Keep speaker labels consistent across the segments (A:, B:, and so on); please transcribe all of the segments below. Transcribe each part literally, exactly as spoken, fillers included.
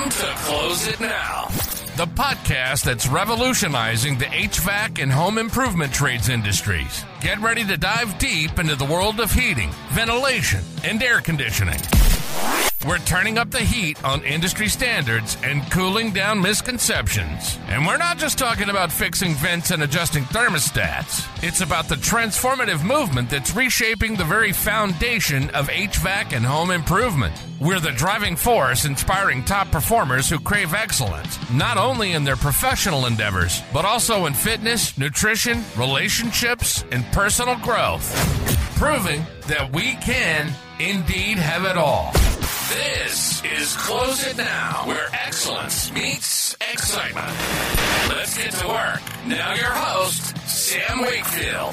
A: Welcome to Close It Now, the podcast that's revolutionizing the H V A C and home improvement trades industries. Get ready to dive deep into the world of heating, ventilation, and air conditioning. We're turning up the heat on industry standards and cooling down misconceptions. And we're not just talking about fixing vents and adjusting thermostats. It's about the transformative movement that's reshaping the very foundation of H V A C and home improvement. We're the driving force inspiring top performers who crave excellence, not only in their professional endeavors, but also in fitness, nutrition, relationships, and personal growth. Proving that we can indeed have it all. This is Close It Now, where excellence meets excitement. Let's get to work. Now your host, Sam Wakefield.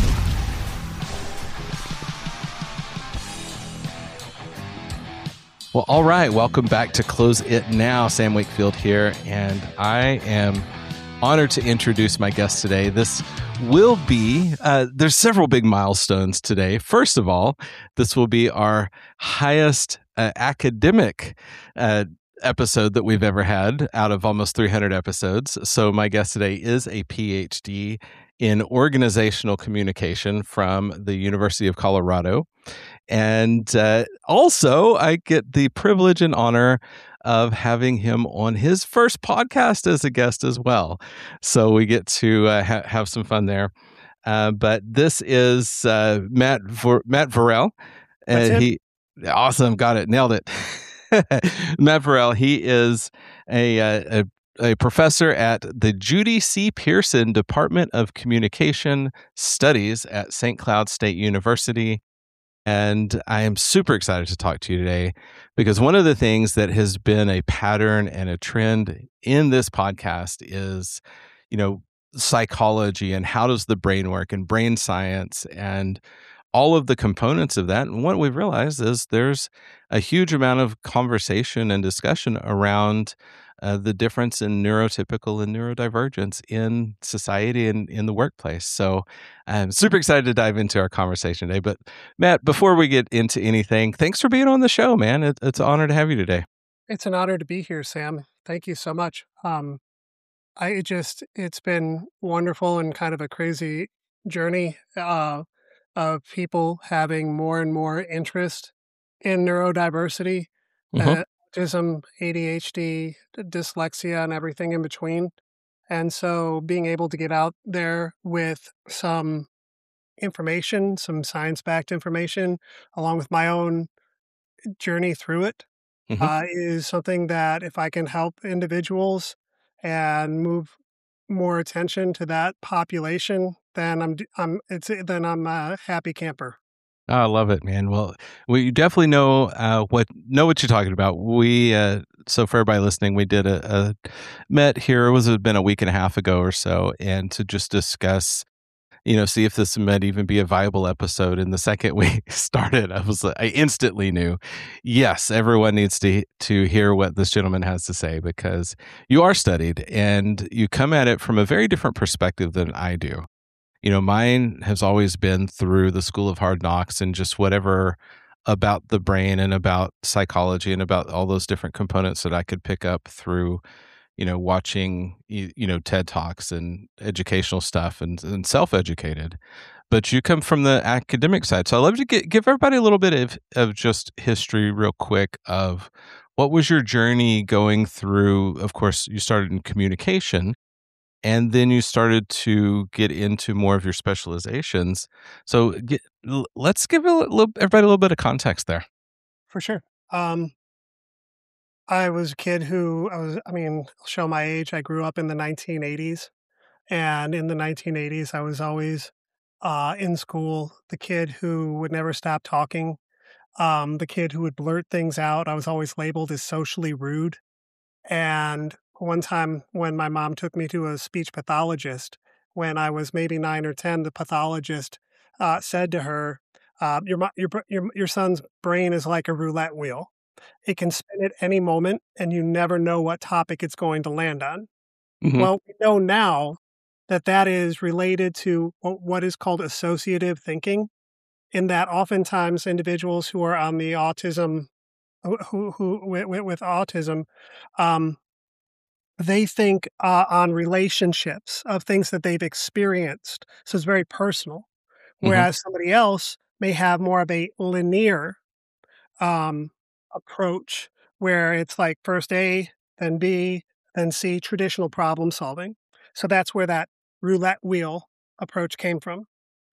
B: Well, all right. Welcome back to Close It Now. Sam Wakefield here, and I am honored to introduce my guest today. This will be, uh, there's several big milestones today. First of all, this will be our highest uh, academic uh, episode that we've ever had out of almost three hundred episodes. So my guest today is a P H D in organizational communication from the University of Colorado. And uh, also, I get the privilege and honor of having him on his first podcast as a guest as well. So we get to uh, ha- have some fun there. Uh, but this is uh, Matt Vor- Matt Vorel. And he, awesome, got it, nailed it. Matt Vorel. He is a, a a professor at the Judy C. Pearson Department of Communication Studies at Saint Cloud State University. And I am super excited to talk to you today because one of the things that has been a pattern and a trend in this podcast is, you know, psychology and how does the brain work and brain science and all of the components of that. And what we've realized is there's a huge amount of conversation and discussion around uh, the difference in neurotypical and neurodivergence in society and in the workplace. So I'm super excited to dive into our conversation today. But Matt, before we get into anything, thanks for being on the show, man. It, it's an honor to have you today.
C: It's an honor to be here, Sam. Thank you so much. Um, I just, it's been wonderful and kind of a crazy journey uh, of people having more and more interest in neurodiversity,
B: Mm-hmm.
C: uh, autism, A D H D, dyslexia, and everything in between. And so being able to get out there with some information, some science-backed information, along with my own journey through it,
B: Mm-hmm.
C: uh, is something that if I can help individuals and move more attention to that population, then I'm I'm it's then I'm a happy camper.
B: Oh, I love it, man. Well, we definitely know uh, what know what you're talking about. We uh, so for everybody listening, we did a, a met here. It was it been a week and a half ago or so, and to just discuss, you know, see if this might even be a viable episode. And the second we started, I was I instantly knew, yes, everyone needs to to hear what this gentleman has to say because you are studied and you come at it from a very different perspective than I do. You know, mine has always been through the School of Hard Knocks and just whatever about the brain and about psychology and about all those different components that I could pick up through, you know, watching, you you know, TED Talks and educational stuff and, and self-educated. But you come from the academic side. So I'd love to get, give everybody a little bit of, of just history real quick of what was your journey going through. Of course, you started in communication. And then you started to get into more of your specializations. So get, l- let's give a little, everybody a little bit of context there.
C: For sure. Um, I was a kid who I was. I mean, I'll show my age. I grew up in the nineteen eighties, and in the nineteen eighties, I was always uh, in school the kid who would never stop talking, um, the kid who would blurt things out. I was always labeled as socially rude, and one time when my mom took me to a speech pathologist, when I was maybe nine or ten, the pathologist uh, said to her, uh, your, mo- your, br- your, your son's brain is like a roulette wheel. It can spin at any moment, and you never know what topic it's going to land on.
B: Mm-hmm.
C: Well, we know now that that is related to wh- what is called associative thinking, in that oftentimes individuals who are on the autism who who who with with with autism, um, they think, uh, on relationships of things that they've experienced, so it's very personal,
B: Mhm.
C: whereas somebody else may have more of a linear, um, approach where it's like first A, then B, then C, traditional problem solving. So that's where that roulette wheel approach came from.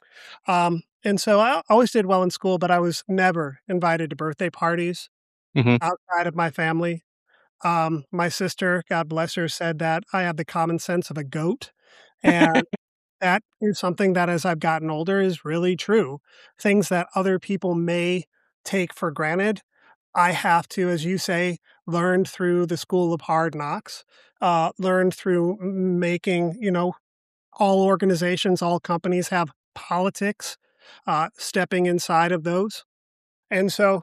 C: Um, and so I always did well in school, but I was never invited to birthday parties
B: Mhm.
C: outside of my family. Um, my sister, God bless her, said that I have the common sense of a goat, and that is something that as I've gotten older is really true. Things that other people may take for granted, I have to, as you say, learn through the school of hard knocks, uh, learn through m making, you know, all organizations, all companies have politics, uh, stepping inside of those. And so,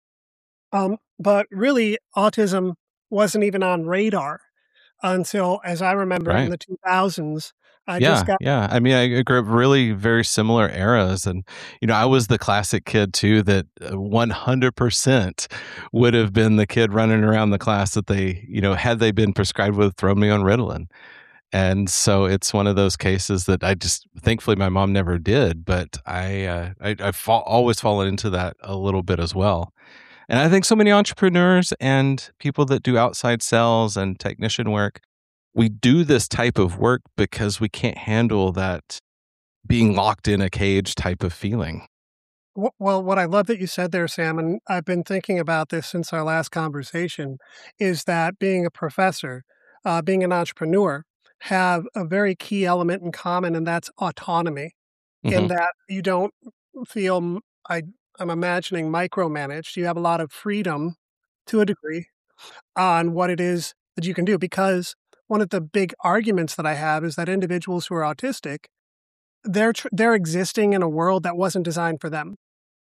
C: um, but really, autism wasn't even on radar until, as I remember, in
B: Right.
C: the two thousands, I just
B: Yeah,
C: got
B: yeah. I mean, I I grew up really very similar eras, and you know, I was the classic kid too that uh, one hundred percent would have been the kid running around the class that they, you know, had they been prescribed with throw me on Ritalin. And so it's one of those cases that I just thankfully my mom never did, but I uh, I I've fall, always fallen into that a little bit as well. And I think so many entrepreneurs and people that do outside sales and technician work, we do this type of work because we can't handle that being locked in a cage type of feeling.
C: w well, what I love that you said there, Sam, and I've been thinking about this since our last conversation, is that being a professor, uh, being an entrepreneur, have a very key element in common, and that's autonomy. In
B: Mhm.
C: that you don't feel m I I'm imagining micromanaged. You have a lot of freedom to a degree on what it is that you can do, because one of the big arguments that I have is that individuals who are autistic, they're tr they're existing in a world that wasn't designed for them,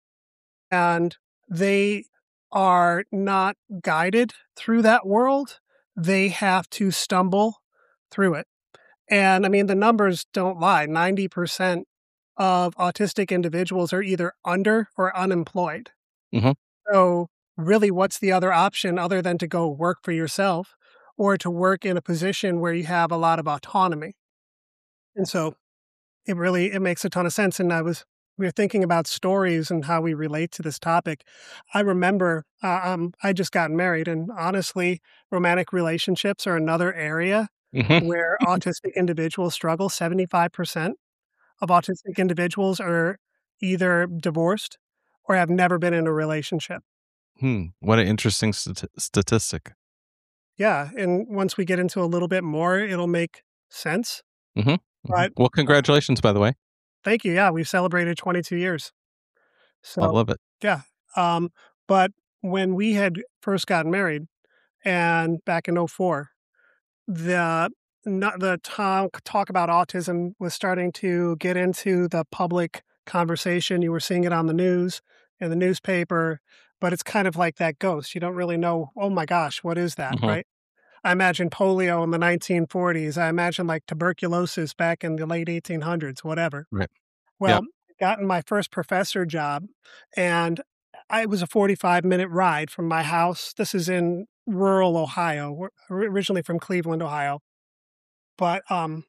C: and they are not guided through that world. They have to stumble through it. And I mean, the numbers don't lie. ninety percent of autistic individuals are either under or unemployed.
B: Mhm.
C: So, really, what's the other option other than to go work for yourself or to work in a position where you have a lot of autonomy? And so it really it makes a ton of sense. And I was we were thinking about stories and how we relate to this topic. I remember uh, um, I just got married, and honestly, romantic relationships are another area
B: Mhm.
C: where autistic individuals struggle. seventy-five percent of autistic individuals are either divorced or have never been in a relationship.
B: Hmm. What an interesting stati statistic.
C: Yeah, and once we get into a little bit more, it'll make sense.
B: Mhm. Mhm.
C: But
B: Well,
C: uh,
B: congratulations, by the way.
C: thank you. Yeah, we've celebrated twenty-two years.
B: I
C: So,
B: love it.
C: yeah. Um, but when we had first gotten married and back in 'oh four, the no the talk talk about autism was starting to get into the public conversation. You were seeing it on the news, in the newspaper, but it's kind of like that ghost. You don't really know, "Oh my gosh, what is that?"
B: Mhm.
C: Right? I imagine polio in the nineteen forties. I imagine, like, tuberculosis back in the late eighteen hundreds, whatever.
B: Right. Yeah.
C: Well, gotten my first professor job, and I it was a forty-five-minute ride from my house. This is in rural Ohio. We're ori originally from Cleveland, Ohio. But, um,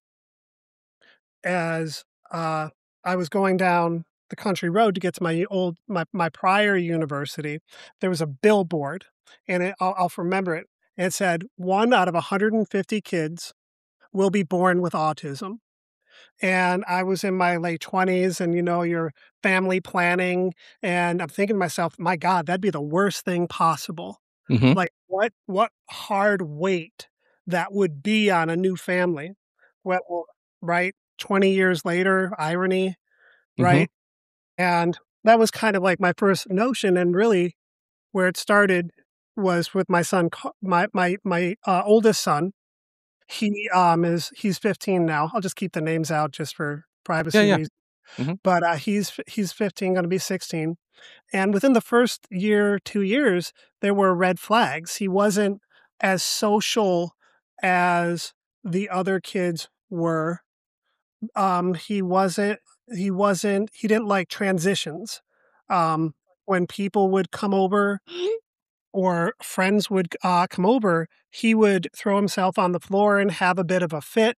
C: as, uh, I was going down the country road to get to my old my my prior university, there was a billboard, and it I'll I'll remember it. It said, "one out of one hundred fifty kids will be born with autism." And I was in my late twenties and, you know, you're family planning, and I'm thinking to myself, "My god, that'd be the worst thing possible."
B: Mhm.
C: Like, what what hard weight that would be on a new family. Well, right? twenty years later, irony,
B: Mhm.
C: right? And that was kind of like my first notion, and really where it started was with my son, Ca my my my, uh, oldest son. He, um, is he's fifteen now. I'll just keep the names out just for
B: Yeah,
C: privacy
B: yeah.
C: reasons.
B: Mhm.
C: But, uh, he's f he's fifteen, gonna be sixteen, and within the first year, two years, there were red flags. He wasn't as social as the other kids were. Um, he wasn't he wasn't he didn't like transitions. Um, when people would come over or friends would uh, come over, he would throw himself on the floor and have a bit of a fit.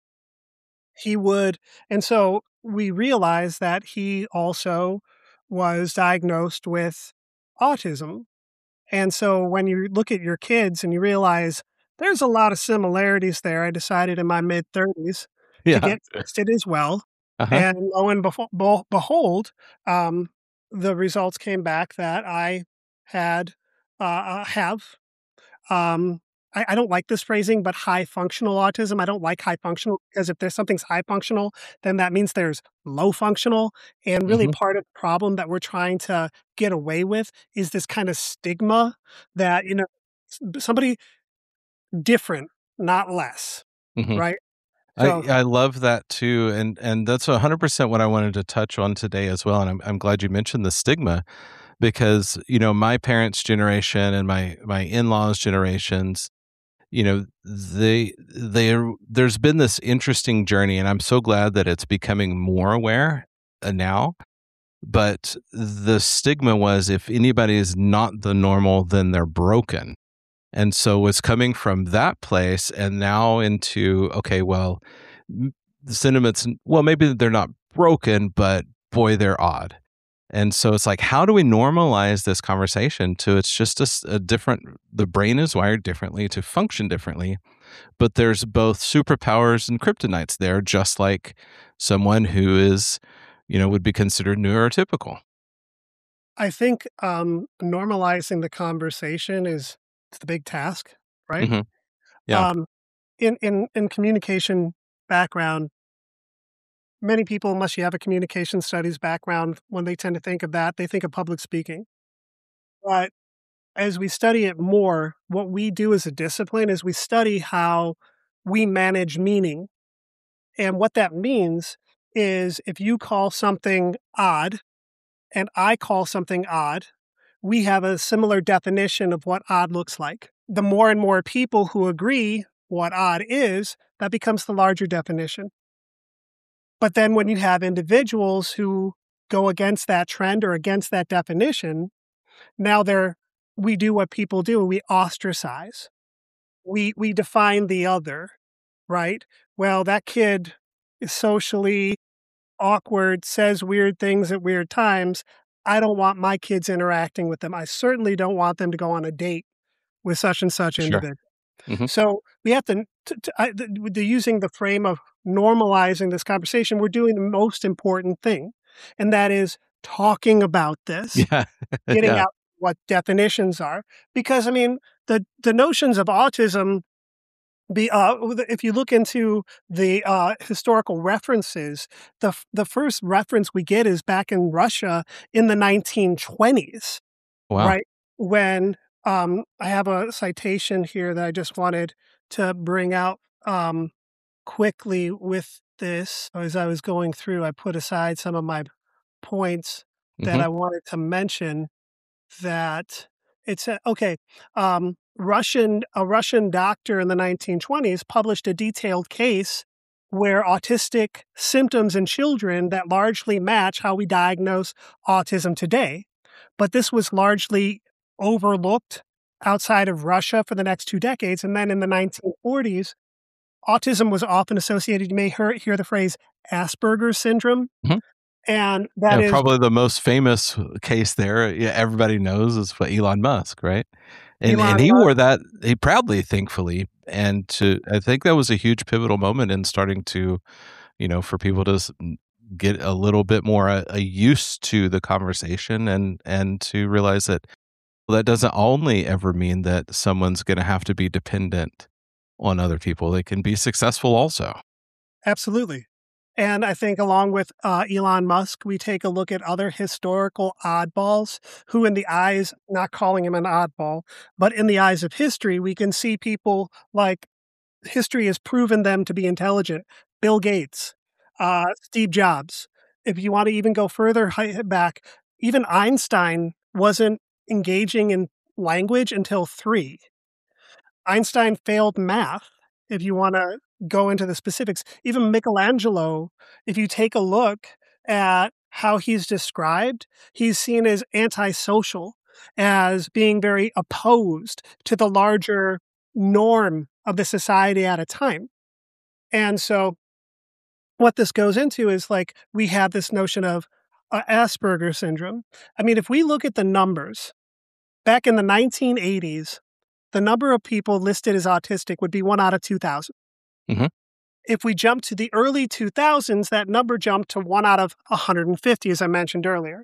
C: He would, and so we realized that he also was diagnosed with autism. And so when you look at your kids and you realize there's a lot of similarities there, I decided in my mid thirties to
B: Yeah.
C: get tested as well.
B: Uh-huh.
C: And lo and befo- bo- behold, um, the results came back that I had uh, uh, have. Um, I, I don't like this phrasing, but high functional autism. I don't like high functional because if there's something's high functional, then that means there's low functional. And really,
B: Mhm.
C: part of the problem that we're trying to get away with is this kind of stigma that, you know, s- somebody different, not less,
B: Mhm.
C: right?
B: I
C: So
B: I love that too, and and that's one hundred percent what I wanted to touch on today as well, and I'm I'm glad you mentioned the stigma because, you know, my parents' generation and my my in-laws' generations, you know, they they there's been this interesting journey, and I'm so glad that it's becoming more aware uh, now. But the stigma was if anybody is not the normal, then they're broken. And so it's coming from that place and now into, okay, well, m- the sentiments, well, maybe they're not broken, but boy, they're odd. And so it's like, how do we normalize this conversation to it's just a, s- a different, the brain is wired differently to function differently, but there's both superpowers and kryptonites there, just like someone who is, you know, would be considered neurotypical.
C: I think um, normalizing the conversation is it's the big task, right?
B: Hmm. Yeah.
C: Um, in in in communication background, many people, unless you have a communication studies background, when they tend to think of that, they think of public speaking. But as we study it more, what we do as a discipline is we study how we manage meaning. And what that means is if you call something odd and I call something odd, we have a similar definition of what odd looks like. The more and more people who agree what odd is, that becomes the larger definition. But then when you have individuals who go against that trend or against that definition, now they're we do what people do, we ostracize. We we define the other, right? Well, that kid is socially awkward, says weird things at weird times. I don't want my kids interacting with them. I certainly don't want them to go on a date with such and such
B: Sure.
C: individual.
B: Hmm.
C: So we have to, to, to I, the, the using the frame of normalizing this conversation, we're doing the most important thing, and that is talking about this,
B: Yeah.
C: getting
B: Yeah.
C: out what definitions are. Because I mean, the the notions of autism. The uh, if you look into the uh, historical references, the f- the first reference we get is back in Russia in the nineteen twenties,
B: Wow.
C: right? When um, I have a citation here that I just wanted to bring out um, quickly with this. As I was going through, I put aside some of my points that
B: Hmm.
C: I wanted to mention that it's a, okay. Um, Russian a Russian doctor in the nineteen twenties published a detailed case where autistic symptoms in children that largely match how we diagnose autism today. But this was largely overlooked outside of Russia for the next two decades. And then in the nineteen forties, autism was often associated, you may hear, hear the phrase Asperger's syndrome. And that
B: Yeah,
C: is
B: probably the most famous case there, yeah, everybody knows is for Elon Musk, right? And and
C: Elon
B: he
C: Musk.
B: wore that he proudly, thankfully, and to I think that was a huge pivotal moment in starting to, you know, for people to s- get a little bit more uh, uh, used to the conversation and and to realize that well, that doesn't only ever mean that someone's going to have to be dependent on other people. They can be successful also.
C: Absolutely. And I think along with uh, Elon Musk, we take a look at other historical oddballs who, in the eyes, not calling him an oddball, but in the eyes of history, we can see people like history has proven them to be intelligent. Bill Gates, uh, Steve Jobs. If you want to even go further hi- back, even Einstein wasn't engaging in language until three. Einstein failed math, if you wanna go into the specifics. Even Michelangelo, if you take a look at how he's described, he's seen as antisocial. as being very opposed to the larger norm of the society at a time. And so what this goes into is like we have this notion of uh, Asperger syndrome. I mean, if we look at the numbers, back in the nineteen eighties, the number of people listed as autistic would be one out of two thousand.
B: Mm-hmm.
C: If we jump to the early two thousands, that number jumped to one out of one hundred fifty, as I mentioned earlier.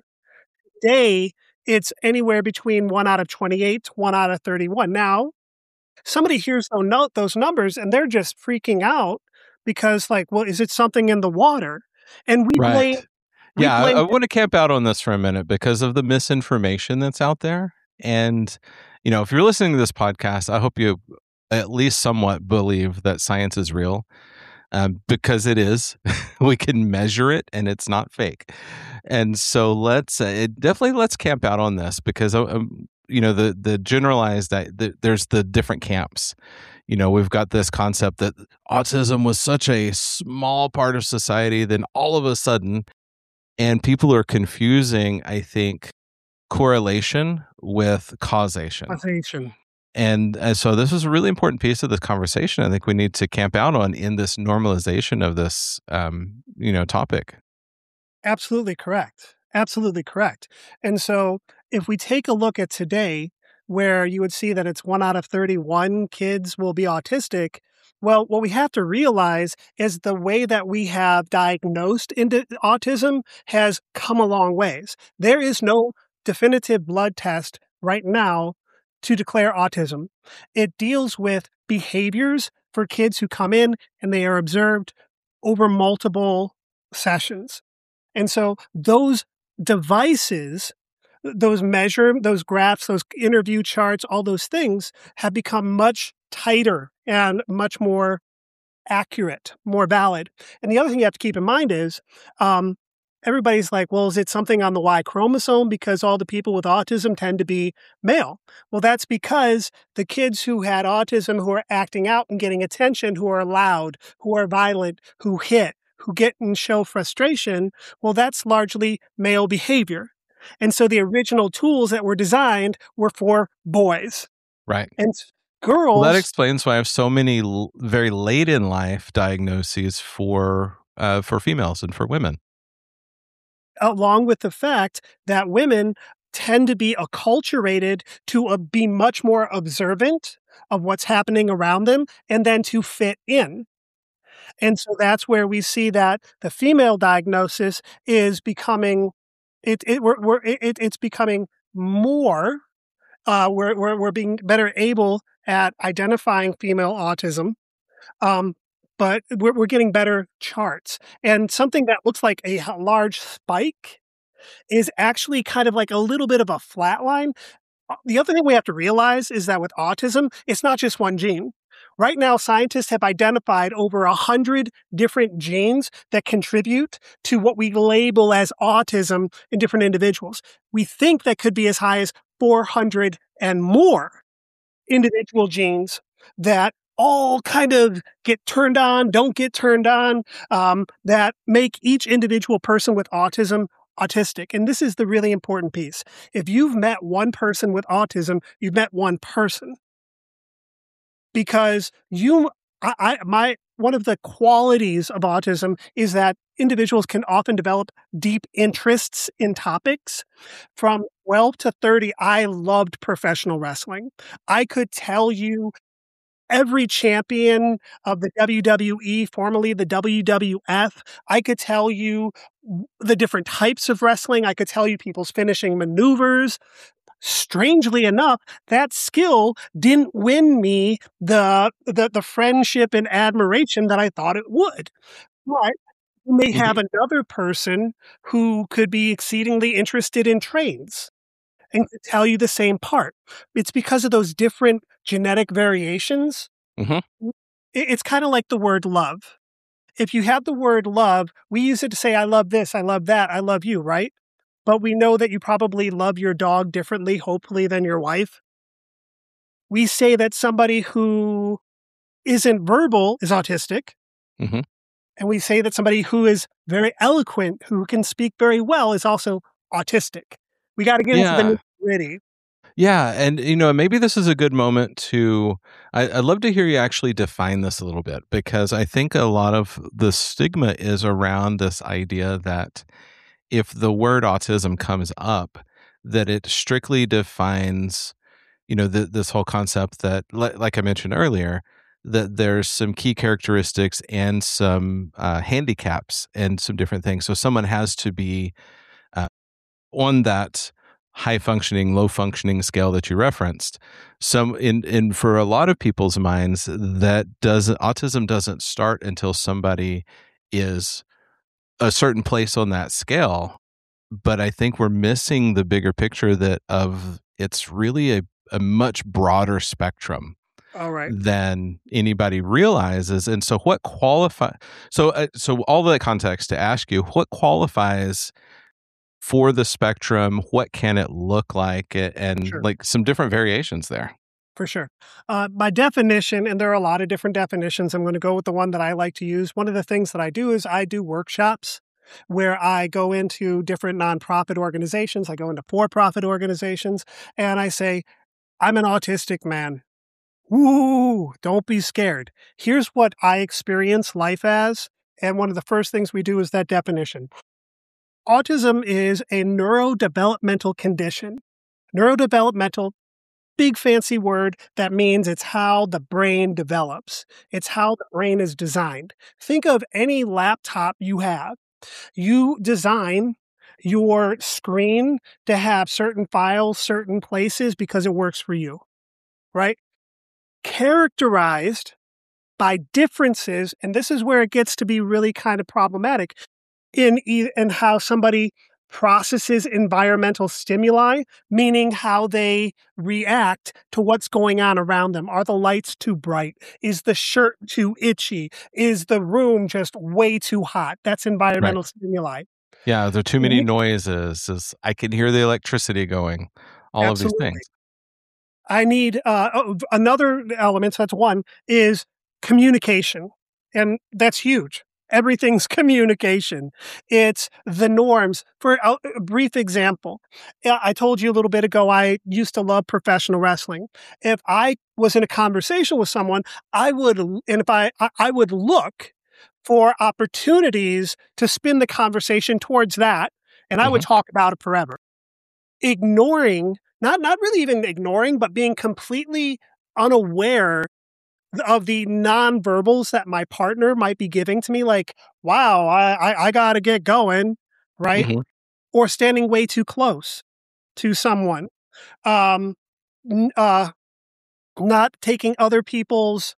C: Today, it's anywhere between one out of twenty-eight to one out of thirty-one. Now, somebody hears those numbers and they're just freaking out because, like, well, is it something in the water? And we
B: Right.
C: blame. we
B: Yeah, I,
C: blame
B: I want to camp out on this for a minute because of the misinformation that's out there. And, you know, if you're listening to this podcast, I hope you at least somewhat believe that science is real. Um, because it is. We can measure it and it's not fake. And so let's uh, it definitely let's camp out on this because um, you know the the generalized the, there's the different camps. You know, we've got this concept that autism was such a small part of society, then all of a sudden, and people are confusing, I think, correlation with causation.
C: causation.
B: And uh, so this is a really important piece of this conversation. I think we need to camp out on in this normalization of this, um, you know, topic.
C: Absolutely correct. Absolutely correct. And so if we take a look at today, where you would see that it's one out of thirty-one kids will be autistic, well, what we have to realize is the way that we have diagnosed into autism has come a long ways. There is no definitive blood test right now to declare autism. It deals with behaviors for kids who come in and they are observed over multiple sessions. And so those devices, those measure, those graphs, those interview charts, all those things have become much tighter and much more accurate, more valid. And the other thing you have to keep in mind is, um, everybody's like, well, is it something on the Y chromosome because all the people with autism tend to be male? Well, that's because the kids who had autism, who are acting out and getting attention, who are loud, who are violent, who hit, who get and show frustration, well, that's largely male behavior. And so the original tools that were designed were for boys.
B: Right.
C: And girls...
B: Well, that explains why I have so many l- very late in life diagnoses for uh, for females and for women.
C: Along with the fact that women tend to be acculturated to uh, be much more observant of what's happening around them and then to fit in. And so that's where we see that the female diagnosis is becoming, it, it, we're, we're, it, it's becoming more, uh, we're, we're, we're being better able at identifying female autism. Um, but we're, we're getting better charts. And something that looks like a large spike is actually kind of like a little bit of a flat line. The other thing we have to realize is that with autism, it's not just one gene. Right now, scientists have identified over one hundred different genes that contribute to what we label as autism in different individuals. We think that could be as high as four hundred and more individual genes that all kind of get turned on, don't get turned on, um, that make each individual person with autism autistic. And this is the really important piece. If you've met one person with autism, you've met one person. Because you, I, I, my, one of the qualities of autism is that individuals can often develop deep interests in topics. From twelve to thirty, I loved professional wrestling. I could tell you every champion of the W W E, formerly the W W F. I could tell you the different types of wrestling. I could tell you people's finishing maneuvers. Strangely enough, that skill didn't win me the, the, the friendship and admiration that I thought it would. But you may have another person who could be exceedingly interested in trains and could tell you the same part. It's because of those different genetic variations.
B: Mm-hmm.
C: It's kind of like the word love. If you have the word love, we use it to say, I love this, I love that, I love you, right? But we know that you probably love your dog differently, hopefully, than your wife. We say that somebody who isn't verbal is autistic.
B: Mm-hmm.
C: And we say that somebody who is very eloquent, who can speak very well, is also autistic. We got to get
B: Yeah.
C: into the nitty-gritty.
B: Yeah, and you know, maybe this is a good moment to. I, I'd love to hear you actually define this a little bit, because I think a lot of the stigma is around this idea that if the word autism comes up, that it strictly defines, you know, th- this whole concept that, li- like I mentioned earlier, that there's some key characteristics and some uh, handicaps and some different things. So someone has to be uh, on that high functioning, low functioning scale that you referenced. Some in in for a lot of people's minds, that doesn't autism doesn't start until somebody is a certain place on that scale. But I think we're missing the bigger picture that of it's really a, a much broader spectrum
C: All right.
B: than anybody realizes. And so what qualify so uh, so all that context to ask you, what qualifies for the spectrum? What can it look like? A- And
C: Sure.
B: like some different variations there.
C: For sure. Uh, by definition, and there are a lot of different definitions, I'm going to go with the one that I like to use. One of the things that I do is I do workshops where I go into different nonprofit organizations. I go into for-profit organizations and I say, I'm an autistic man. Woo, don't be scared. Here's what I experience life as. And one of the first things we do is that definition. Autism is a neurodevelopmental condition. Neurodevelopmental, big fancy word that means it's how the brain develops. It's how the brain is designed. Think of any laptop you have. You design your screen to have certain files, certain places because it works for you, right? Characterized by differences, and this is where it gets to be really kind of problematic in e- in how somebody processes environmental stimuli, meaning how they react to what's going on around them. Are the lights too bright? Is the shirt too itchy? Is the room just way too hot? That's environmental
B: Right.
C: stimuli.
B: Yeah, there are too many
C: Ye-
B: noises. Is I can hear the electricity going. All of these
C: Absolutely.
B: things.
C: I need uh, oh, another element, so that's one, is communication. And that's huge. Everything's communication. It's the norms. For a a brief example, yeah, I told you a little bit ago, I used to love professional wrestling. If I was in a conversation with someone, I would, l- and if I, I I would look for opportunities to spin the conversation towards that, and I would
B: Hmm.
C: talk about it forever, ignoring, not not really even ignoring, but being completely unaware of the nonverbals that my partner might be giving to me, like, wow, I I, I gotta get going, right?
B: Hmm.
C: Or standing way too close to someone. Um n- uh Not taking other people's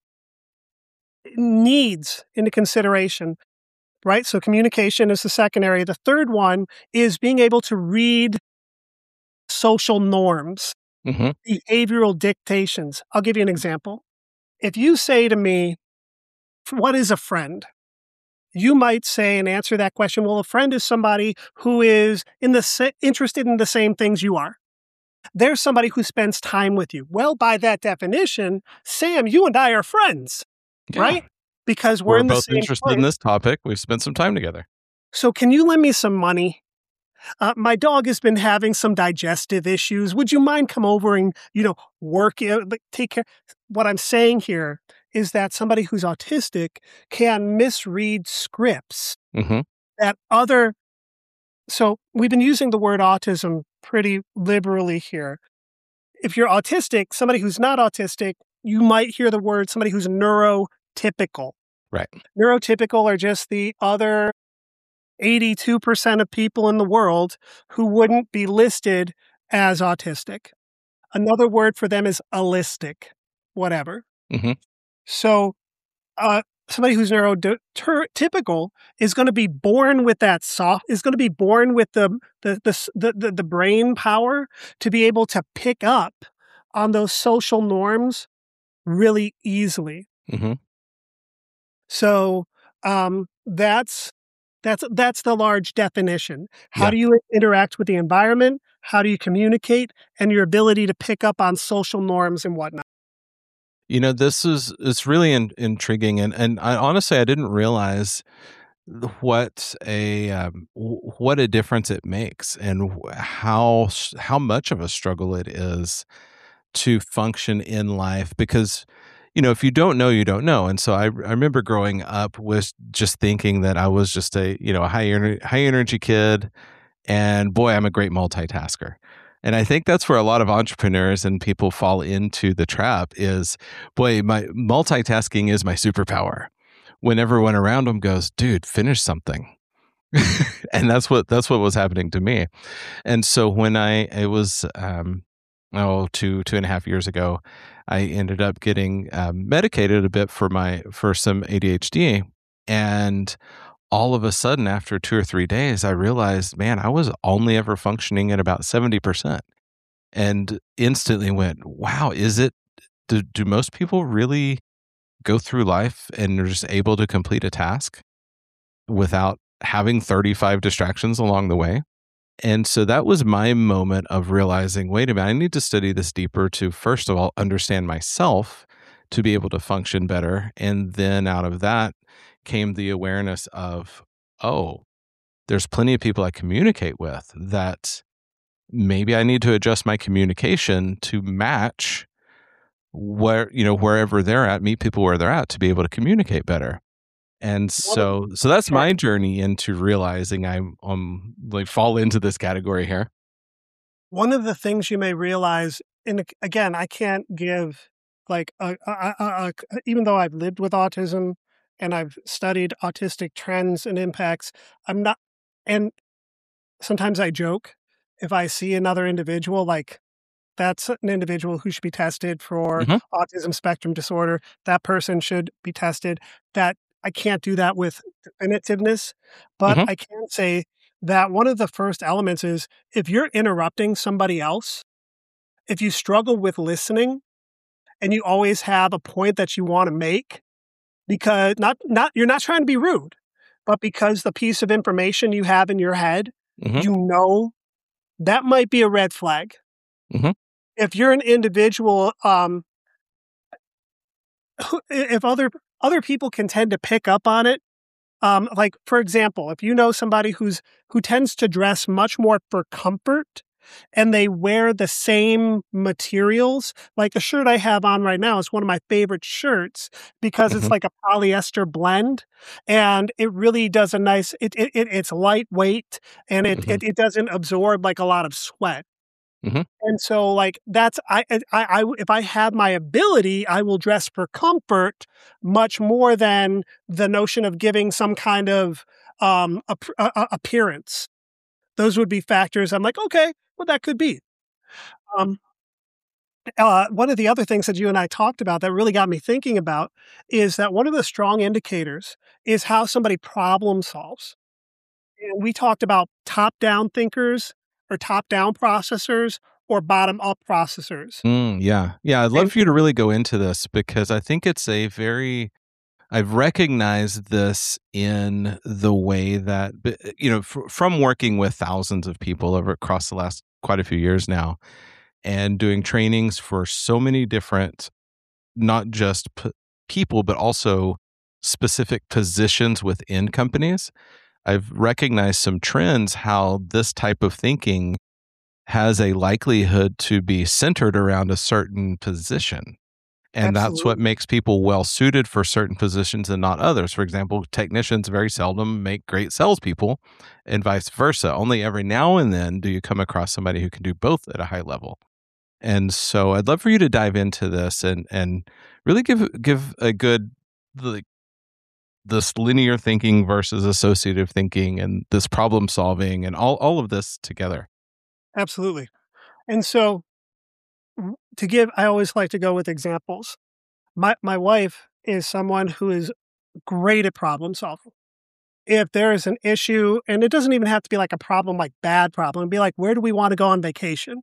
C: needs into consideration, right? So communication is the second area. The third one is being able to read social norms,
B: Hmm.
C: behavioral dictations. I'll give you an example. If you say to me, what is a friend? You might say and answer that question, well, a friend is somebody who is in the sa- interested in the same things you are. They're somebody who spends time with you. Well, by that definition, Sam, you and I are friends,
B: Yeah.
C: right? Because we're
B: We're
C: in the
B: both
C: same
B: interested
C: place.
B: in this topic. We've spent some time together.
C: So can you lend me some money? Uh, my dog has been having some digestive issues. Would you mind come over and, you know, work, uh, like, take care? What I'm saying here is that somebody who's autistic can misread scripts
B: Hmm.
C: that other. So we've been using the word autism pretty liberally here. If you're autistic, somebody who's not autistic, you might hear the word somebody who's neurotypical.
B: Right.
C: Neurotypical are just the other eighty-two percent of people in the world who wouldn't be listed as autistic. Another word for them is allistic, whatever.
B: Hmm.
C: So, uh, somebody who's neurotypical is going to be born with that soft, is going to be born with the the, the s- the the the brain power to be able to pick up on those social norms really easily.
B: Hmm.
C: So um, that's that's that's the large definition. How
B: Yeah.
C: do you interact with the environment? How do you communicate? And your ability to pick up on social norms and whatnot.
B: You know, this is it's really in, intriguing, and and I honestly I didn't realize what a um, w- what a difference it makes, and wh- how s- how much of a struggle it is to function in life. Because you know, if you don't know, you don't know. And so I, I remember growing up with just thinking that I was just a you know a high ener- high energy kid, and boy, I'm a great multitasker. And I think that's where a lot of entrepreneurs and people fall into the trap is, boy, my multitasking is my superpower. When everyone around them goes, dude, finish something. And that's what that's what was happening to me. And so when I it was um oh two two and a half years ago, I ended up getting um, medicated a bit for my for some A D H D, and all of a sudden after two or three days, I realized, man, I was only ever functioning at about seventy percent, and instantly went, wow, is it? Do, do most people really go through life and are just able to complete a task without having thirty-five distractions along the way? And so that was my moment of realizing, wait a minute, I need to study this deeper to, first of all, understand myself to be able to function better. And then out of that came the awareness of, oh, there's plenty of people I communicate with that maybe I need to adjust my communication to match where, you know, wherever they're at, meet people where they're at to be able to communicate better. And
C: One of
B: so, so that's
C: Sure.
B: my journey into realizing I'm, um, like fall into this category here.
C: One of the things you may realize, and ag- again, I can't give like a, a, a, a, a- even though I've lived with autism and I've studied autistic trends and impacts, I'm not, and sometimes I joke if I see another individual like that's an individual who should be tested for
B: Hmm.
C: autism spectrum disorder. That person should be tested. That I can't do that with definitiveness, but
B: Hmm.
C: I can say that one of the first elements is if you're interrupting somebody else, if you struggle with listening and you always have a point that you want to make, because not not you're not trying to be rude, but because the piece of information you have in your head,
B: Hmm.
C: you know that might be a red flag.
B: Hmm.
C: If you're an individual, um, who- if other other people can tend to pick up on it, um, like for example, if you know somebody who's who tends to dress much more for comfort and they wear the same materials, like a shirt I have on right now is one of my favorite shirts because it's
B: Hmm.
C: like a polyester blend and it really does a nice. It, it, it it's lightweight and it,
B: Hmm.
C: it it doesn't absorb like a lot of sweat.
B: Hmm.
C: And so, like, that's I I I if I have my ability, I will dress for comfort much more than the notion of giving some kind of, um, ap a a appearance. Those would be factors I'm like, "Okay, well, that could be." Um, uh, one of the other things that you and I talked about that really got me thinking about is that one of the strong indicators is how somebody problem solves. And we talked about top-down thinkers or top-down processors or bottom-up processors.
B: Mm, yeah. Yeah. I'd love
C: And
B: for you to really go into this because I think it's a very, I've recognized this in the way that, b- you know, fr- from working with thousands of people over across the last quite a few years now and doing trainings for so many different, not just p- people, but also specific positions within companies. I've recognized some trends how this type of thinking has a likelihood to be centered around a certain position. And that's what
C: absolutely.
B: makes people well suited for certain positions and not others. For example, technicians very seldom make great salespeople, and vice versa. Only every now and then do you come across somebody who can do both at a high level. And so I'd love for you to dive into this and and really give give a good like this linear thinking versus associative thinking and this problem solving and all all of this together.
C: Absolutely. And so w- to give, I always like to go with examples. My my wife is someone who is great at problem solving. If there is an issue, and it doesn't even have to be like a problem, like bad problem, it'd be like, where do we want to go on vacation?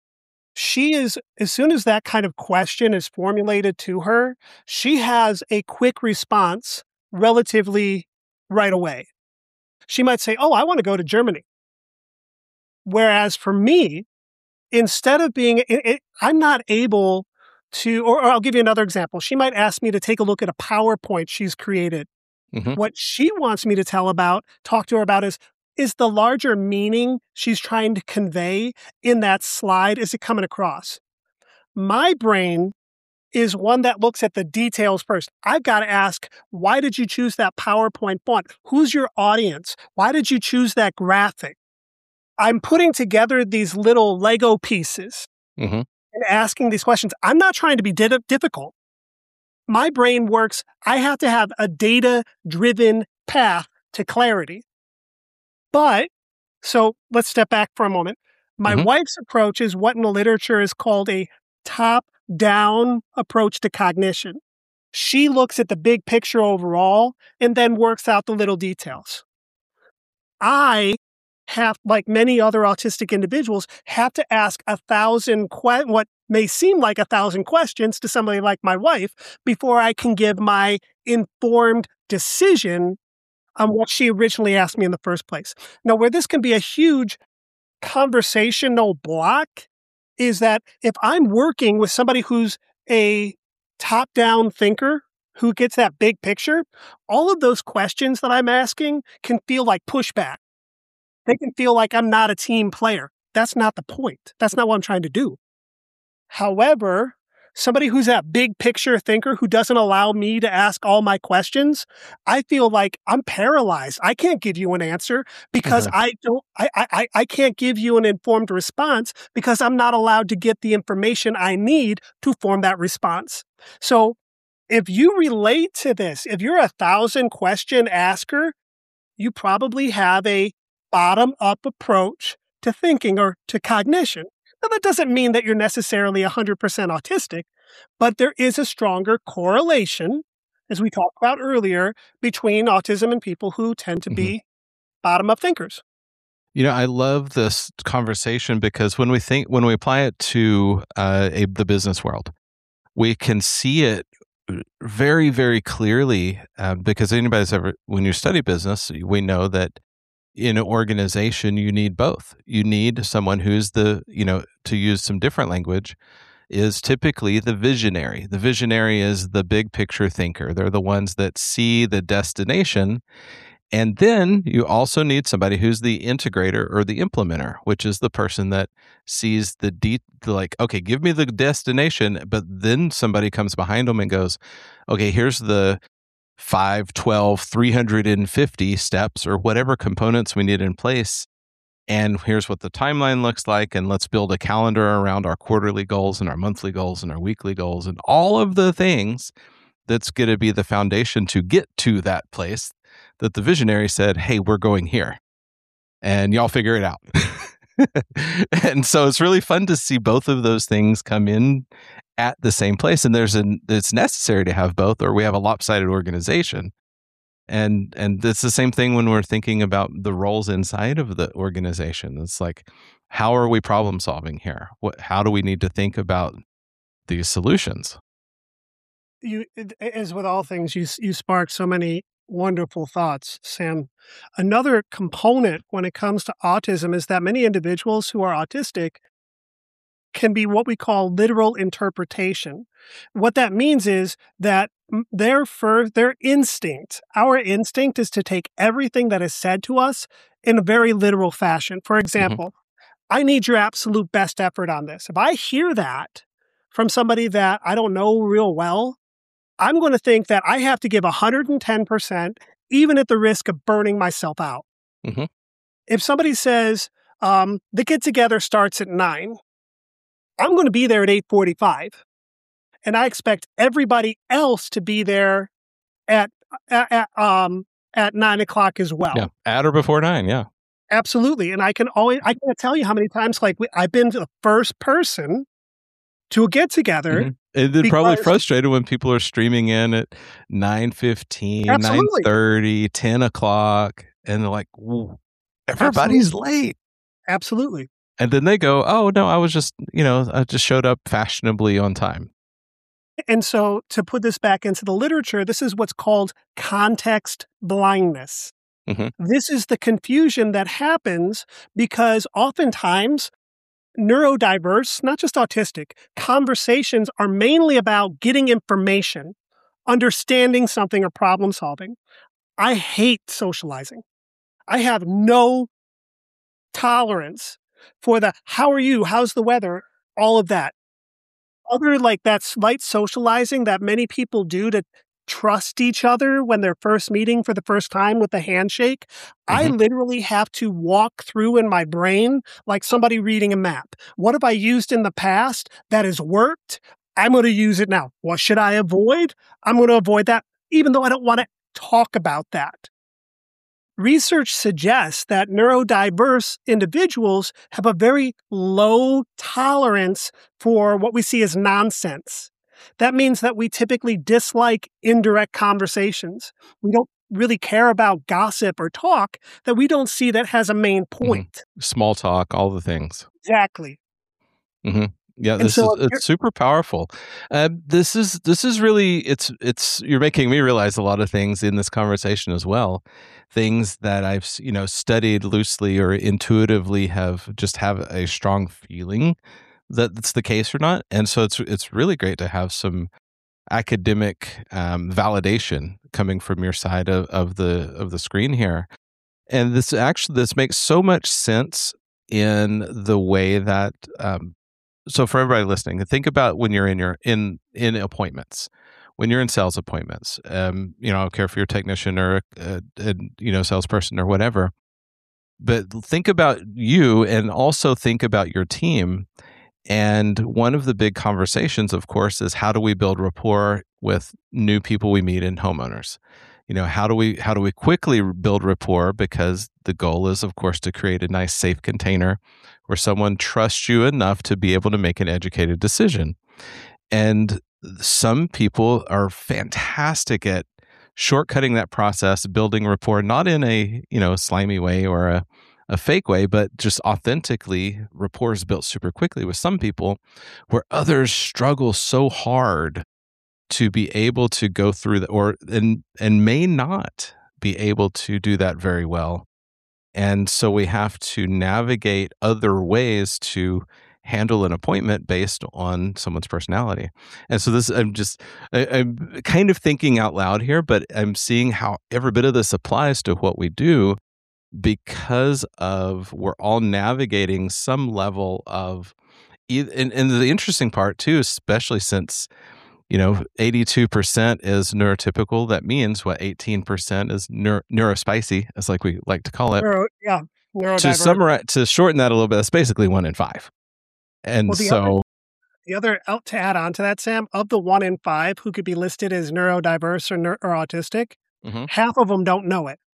C: She is, as soon as that kind of question is formulated to her, she has a quick response relatively right away. She might say, oh, I want to go to Germany. Whereas for me, instead of being, it, it, I'm not able to, or, or I'll give you another example. She might ask me to take a look at a PowerPoint she's created.
B: Mm-hmm.
C: What she wants me to tell about, talk to her about is, is the larger meaning she's trying to convey in that slide, is it coming across? My brain is one that looks at the details first. I've got to ask, why did you choose that PowerPoint font? Who's your audience? Why did you choose that graphic? I'm putting together these little Lego pieces
B: Mm-hmm.
C: and asking these questions. I'm not trying to be di- difficult. My brain works. I have to have a data-driven path to clarity. But, so let's step back for a moment. My
B: Mhm.
C: wife's approach is what in the literature is called a top-down approach to cognition. She looks at the big picture overall and then works out the little details. I have, like many other autistic individuals, have to ask a thousand, que- what may seem like a thousand questions to somebody like my wife before I can give my informed decision on what she originally asked me in the first place. Now, where this can be a huge conversational block is that if I'm working with somebody who's a top-down thinker, who gets that big picture, all of those questions that I'm asking can feel like pushback. They can feel like I'm not a team player. That's not the point. That's not what I'm trying to do. However, somebody who's that big picture thinker who doesn't allow me to ask all my questions, I feel like I'm paralyzed. I can't give you an answer because
B: Uh-huh.
C: I don't, I, I, I can't give you an informed response because I'm not allowed to get the information I need to form that response. So if you relate to this, if you're a thousand question asker, you probably have a bottom-up approach to thinking or to cognition. Now, that doesn't mean that you're necessarily one hundred percent autistic, but there is a stronger correlation, as we talked about earlier, between autism and people who tend to
B: Mhm.
C: be bottom-up thinkers.
B: You know, I love this conversation because when we think, when we apply it to uh, a, the business world, we can see it very, very clearly uh, because anybody's ever, when you study business, we know that in an organization, you need both. You need someone who's the, you know, to use some different language, is typically the visionary. The visionary is the big picture thinker. They're the ones that see the destination. And then you also need somebody who's the integrator or the implementer, which is the person that sees the deep, like, okay, give me the destination. But then somebody comes behind them and goes, okay, here's the five, twelve, three hundred fifty steps or whatever components we need in place. And here's what the timeline looks like. And let's build a calendar around our quarterly goals and our monthly goals and our weekly goals and all of the things that's going to be the foundation to get to that place that the visionary said, hey, we're going here and y'all figure it out. And so it's really fun to see both of those things come in at the same place. And there's an, it's necessary to have both, or we have a lopsided organization. And, and it's the same thing when we're thinking about the roles inside of the organization. It's like, how are we problem solving here? What, how do we need to think about these solutions?
C: You, as with all things, you you spark so many wonderful thoughts, Sam. Another component when it comes to autism is that many individuals who are autistic can be what we call literal interpretation. What that means is that their fir- their instinct, our instinct is to take everything that is said to us in a very literal fashion. For example, mm-hmm. I need your absolute best effort on this. If I hear that from somebody that I don't know real well, I'm going to think that I have to give one hundred ten percent, even at the risk of burning myself out.
B: Mm-hmm.
C: If somebody says, um, the get together starts at nine, I'm going to be there at eight forty-five. And I expect everybody else to be there at, at, at, um, at nine o'clock as well.
B: Yeah, at or before nine, yeah.
C: Absolutely. And I can always, I can't tell you how many times, like, we, I've been the first person to a get together.
B: Mm-hmm. It's probably frustrated when people are streaming in at nine fifteen, nine thirty, ten o'clock, and they're like, everybody's
C: Absolutely.
B: late.
C: Absolutely.
B: And then they go, oh, no, I was just, you know, I just showed up fashionably on time.
C: And so to put this back into the literature, this is what's called context blindness.
B: Mm-hmm.
C: This is the confusion that happens because oftentimes neurodiverse, not just autistic, conversations are mainly about getting information, understanding something, or problem solving. I hate socializing. I have no tolerance for the, how are you? How's the weather? All of that. Other like that slight socializing that many people do to trust each other when they're first meeting for the first time with a handshake. I
B: Mm-hmm.
C: literally have to walk through in my brain like somebody reading a map. What have I used in the past that has worked? I'm going to use it now. What should I avoid? I'm going to avoid that, even though I don't want to talk about that. Research suggests that neurodiverse individuals have a very low tolerance for what we see as nonsense. That means that we typically dislike indirect conversations. We don't really care about gossip or talk that we don't see that has a main point.
B: Mm-hmm. Small talk, all the things.
C: Exactly.
B: Mm-hmm. Yeah,
C: And
B: this
C: so
B: is it's super powerful. Uh, this is this is really it's it's you're making me realize a lot of things in this conversation as well. Things that I've you know studied loosely or intuitively have just have a strong feeling that that's the case or not. And so it's it's really great to have some academic um, validation coming from your side of, of the of the screen here. And this actually this makes so much sense in the way that um, so for everybody listening, think about when you're in your in in appointments, when you're in sales appointments. Um, you know, I don't care if you're a technician or a, a you know salesperson or whatever, but think about you and also think about your team. And one of the big conversations, of course, is how do we build rapport with new people we meet in homeowners? You know, how do we how do we quickly build rapport? Because the goal is, of course, to create a nice, safe container where someone trusts you enough to be able to make an educated decision. And some people are fantastic at shortcutting that process, building rapport, not in a you know slimy way or a a fake way, but just authentically. Rapport is built super quickly with some people, where others struggle so hard to be able to go through the, or and and may not be able to do that very well. And so we have to navigate other ways to handle an appointment based on someone's personality. And so this, I'm just, I, I'm kind of thinking out loud here, but I'm seeing how every bit of this applies to what we do, because of we're all navigating some level of, and, and the interesting part too, especially since, you know, eighty-two percent is neurotypical. That means what eighteen percent is neuro, neurospicy, as like we like to call it.
C: Neuro, yeah.
B: To summarize, to shorten that a little bit, it's basically one in five. And
C: well, the
B: so
C: other, the other out to add on to that, Sam, of the one in five who could be listed as neurodiverse or, neur- or autistic, mm-hmm. half of them don't know it.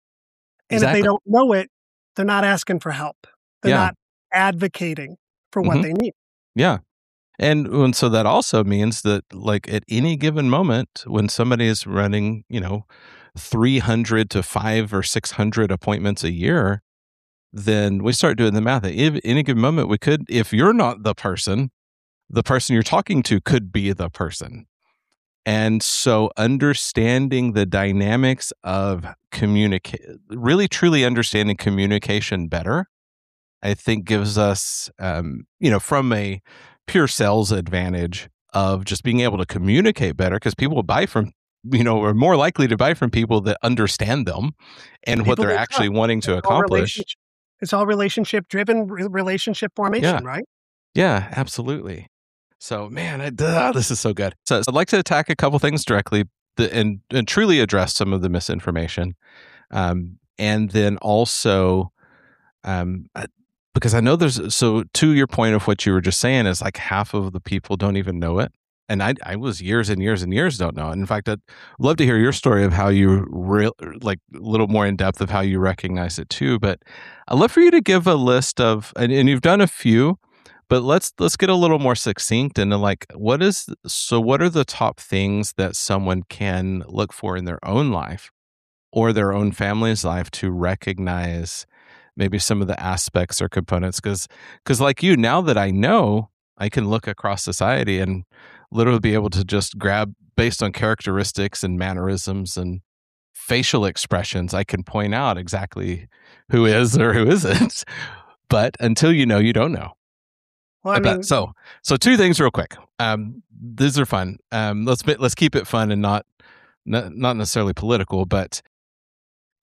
C: And exactly. If they don't know it, they're not asking for help. They're yeah. not advocating for what mm-hmm. they need.
B: Yeah. And, and so that also means that, like, at any given moment when somebody is running, you know, three hundred to five or six hundred appointments a year, then we start doing the math. At any given moment, we could, if you're not the person, the person you're talking to could be the person. And so understanding the dynamics of communicate, really truly understanding communication better, I think gives us, um, you know, from a pure sales advantage of just being able to communicate better, because people buy from, you know, are more likely to buy from people that understand them and people what they're actually trust. wanting to
C: it's
B: accomplish.
C: All it's all relationship driven, relationship formation,
B: yeah.
C: right?
B: Yeah, absolutely. So, man, I, uh, this is so good. So, I'd like to attack a couple things directly and, and truly address some of the misinformation. Um, and then also, um, because I know there's, so to your point of what you were just saying is like half of the people don't even know it. And I, I was years and years and years don't know. And in fact, I'd love to hear your story of how you real like a little more in depth of how you recognize it too. But I'd love for you to give a list of, and, and you've done a few, but let's let's get a little more succinct into like what is so what are the top things that someone can look for in their own life or their own family's life to recognize maybe some of the aspects or components, because because like you, now that I know, I can look across society and literally be able to just grab based on characteristics and mannerisms and facial expressions, I can point out exactly who is or who isn't. But until you know, you don't know.
C: Well, I mean,
B: so, so two things real quick. Um, these are fun. Um, let's let's keep it fun and not not, not necessarily political. But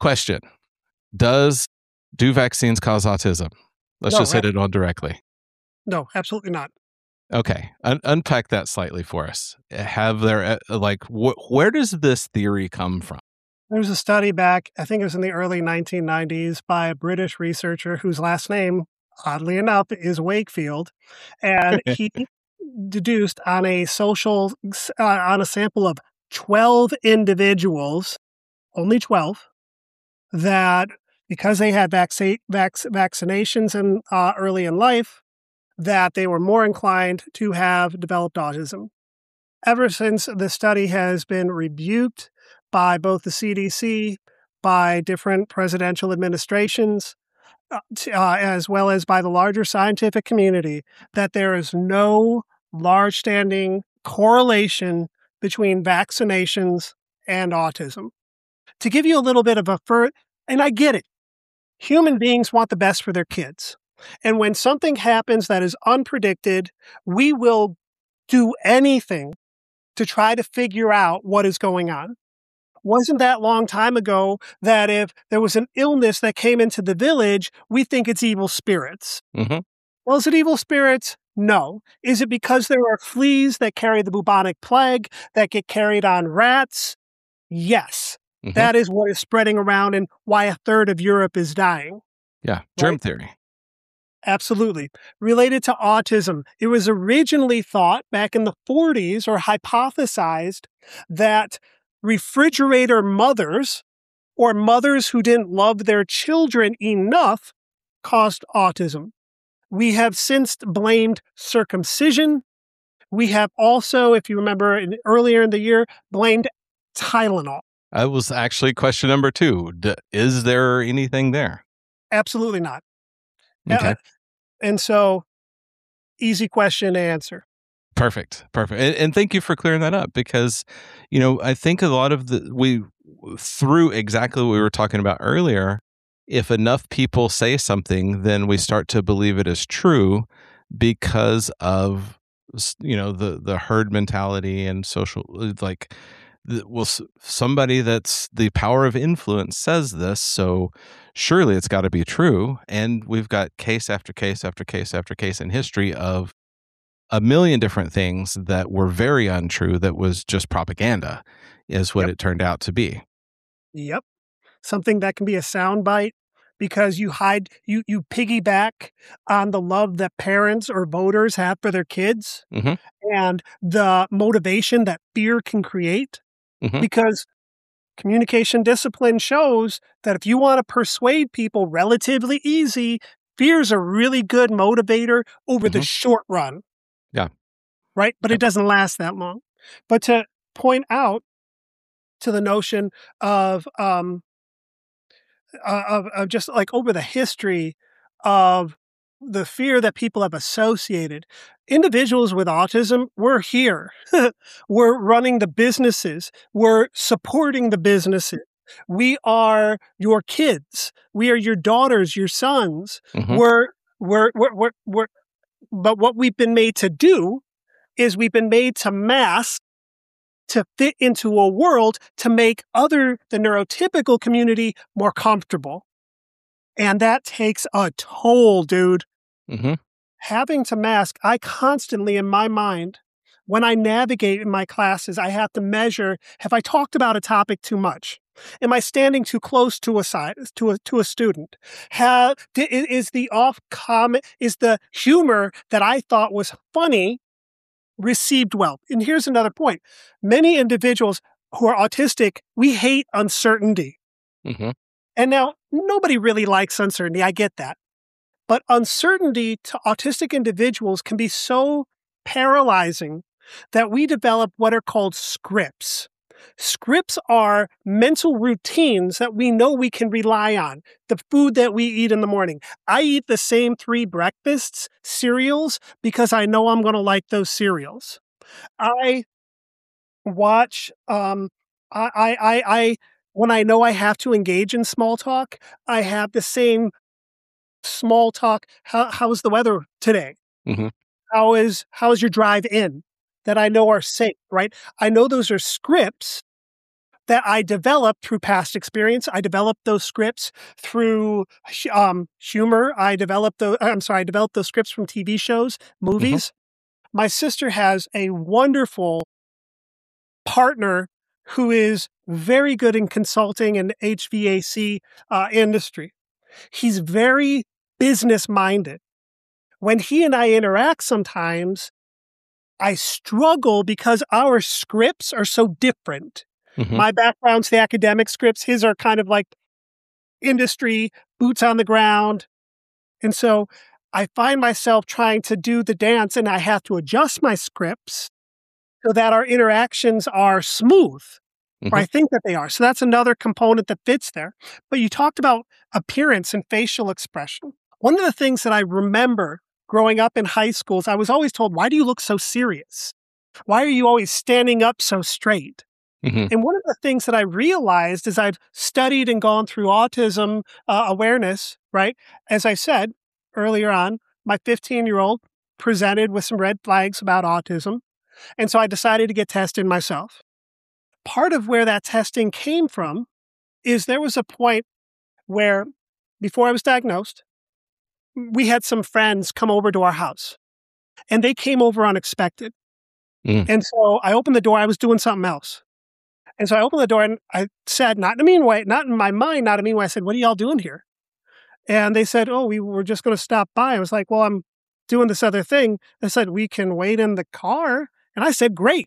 B: Question. Does do vaccines cause autism? Let's
C: No,
B: just hit
C: right.
B: it on directly.
C: No, absolutely not.
B: Okay. Un- unpack that slightly for us. Have there, uh, like, wh- where does this theory come from?
C: There was a study back, I think it was in the early nineteen nineties, by a British researcher whose last name, oddly enough, is Wakefield. And he deduced on a social, uh, on a sample of twelve individuals, only twelve, that because they had vaccine, vac- vaccinations in, uh, early in life, that they were more inclined to have developed autism. Ever since, the study has been rebuked by both the C D C, by different presidential administrations, uh, t- uh, as well as by the larger scientific community, that there is no large standing correlation between vaccinations and autism. To give you a little bit of a fur, and I get it, human beings want the best for their kids. And when something happens that is unpredicted, we will do anything to try to figure out what is going on. Wasn't that long time ago that if there was an illness that came into the village, we think it's evil spirits.
B: Mm-hmm.
C: Well, is it evil spirits? No. Is it because there are fleas that carry the bubonic plague that get carried on rats? Yes.
B: Mm-hmm.
C: That is what is spreading around and why a third of Europe is dying.
B: Yeah, germ
C: Right?
B: theory.
C: Absolutely. Related to autism, it was originally thought back in the forties or hypothesized that refrigerator mothers or mothers who didn't love their children enough caused autism. We have since blamed circumcision. We have also, if you remember in, earlier in the year, blamed Tylenol.
B: That was actually question number two. D- is there anything there?
C: Absolutely not.
B: Okay.
C: Uh, and so, easy question to answer.
B: Perfect. Perfect. And, and thank you for clearing that up because, you know, I think a lot of the, we, through exactly what we were talking about earlier, if enough people say something, then we start to believe it is true because of, you know, the, the herd mentality and social, like, the, well, somebody that's the power of influence says this, so surely it's got to be true. And we've got case after case after case after case in history of a million different things that were very untrue that was just propaganda is what
C: Yep.
B: it turned out to be.
C: Yep. Something that can be a soundbite because you hide, you, you piggyback on the love that parents or voters have for their kids
B: Mm-hmm.
C: and the motivation that fear can create.
B: Mm-hmm.
C: Because communication discipline shows that if you want to persuade people relatively easy, fear's a really good motivator over
B: Mm-hmm.
C: the short run.
B: Yeah.
C: Right? But
B: Yep.
C: it doesn't last that long. But to point out to the notion of um, uh, of, of just like over the history of the fear that people have associated. Individuals with autism, we're here. We're running the businesses. We're supporting the businesses. We are your kids. We are your daughters, your sons.
B: Mm-hmm.
C: We're, we're, we're, we're, we're, but what we've been made to do is we've been made to mask to fit into a world to make other, the neurotypical community more comfortable. And that takes a toll, dude.
B: Mm-hmm.
C: Having to mask, I constantly in my mind, when I navigate in my classes, I have to measure, have I talked about a topic too much? Am I standing too close to a side, to a to a student? Have, is the off comment, is the humor that I thought was funny received well? And here's another point. Many individuals who are autistic, we hate uncertainty.
B: Mm-hmm.
C: And now, nobody really likes uncertainty. I get that. But uncertainty to autistic individuals can be so paralyzing that we develop what are called scripts. Scripts are mental routines that we know we can rely on. The food that we eat in the morning. I eat the same three breakfasts, cereals, because I know I'm going to like those cereals. I watch, um, I, I, I, I, when I know I have to engage in small talk, I have the same small talk. How, how's the weather today?
B: Mm-hmm.
C: How is, how is your drive in that I know are safe, right? I know those are scripts that I developed through past experience. I developed those scripts through um, humor. I developed the, I'm sorry, I developed those scripts from T V shows, movies. Mm-hmm. My sister has a wonderful partner who is very good in consulting and H V A C uh, industry. He's very business-minded. When he and I interact sometimes, I struggle because our scripts are so different. Mm-hmm. My background's the academic scripts. His are kind of like industry, boots on the ground. And so I find myself trying to do the dance, and I have to adjust my scripts so that our interactions are smooth, mm-hmm. or I think that they are. So that's another component that fits there. But you talked about appearance and facial expression. One of the things that I remember growing up in high schools, I was always told, why do you look so serious? Why are you always standing up so straight? Mm-hmm. And one of the things that I realized as I've studied and gone through autism uh, awareness, right? As I said earlier on, my fifteen-year-old presented with some red flags about autism. And so I decided to get tested myself. Part of where that testing came from is there was a point where, before I was diagnosed, we had some friends come over to our house, and they came over unexpected. Mm. And so I opened the door. I was doing something else. And so I opened the door and I said, not in a mean way, not in my mind, not in a mean way. I said, what are y'all doing here? And they said, oh, we were just going to stop by. I was like, well, I'm doing this other thing. They said, we can wait in the car. And I said, great.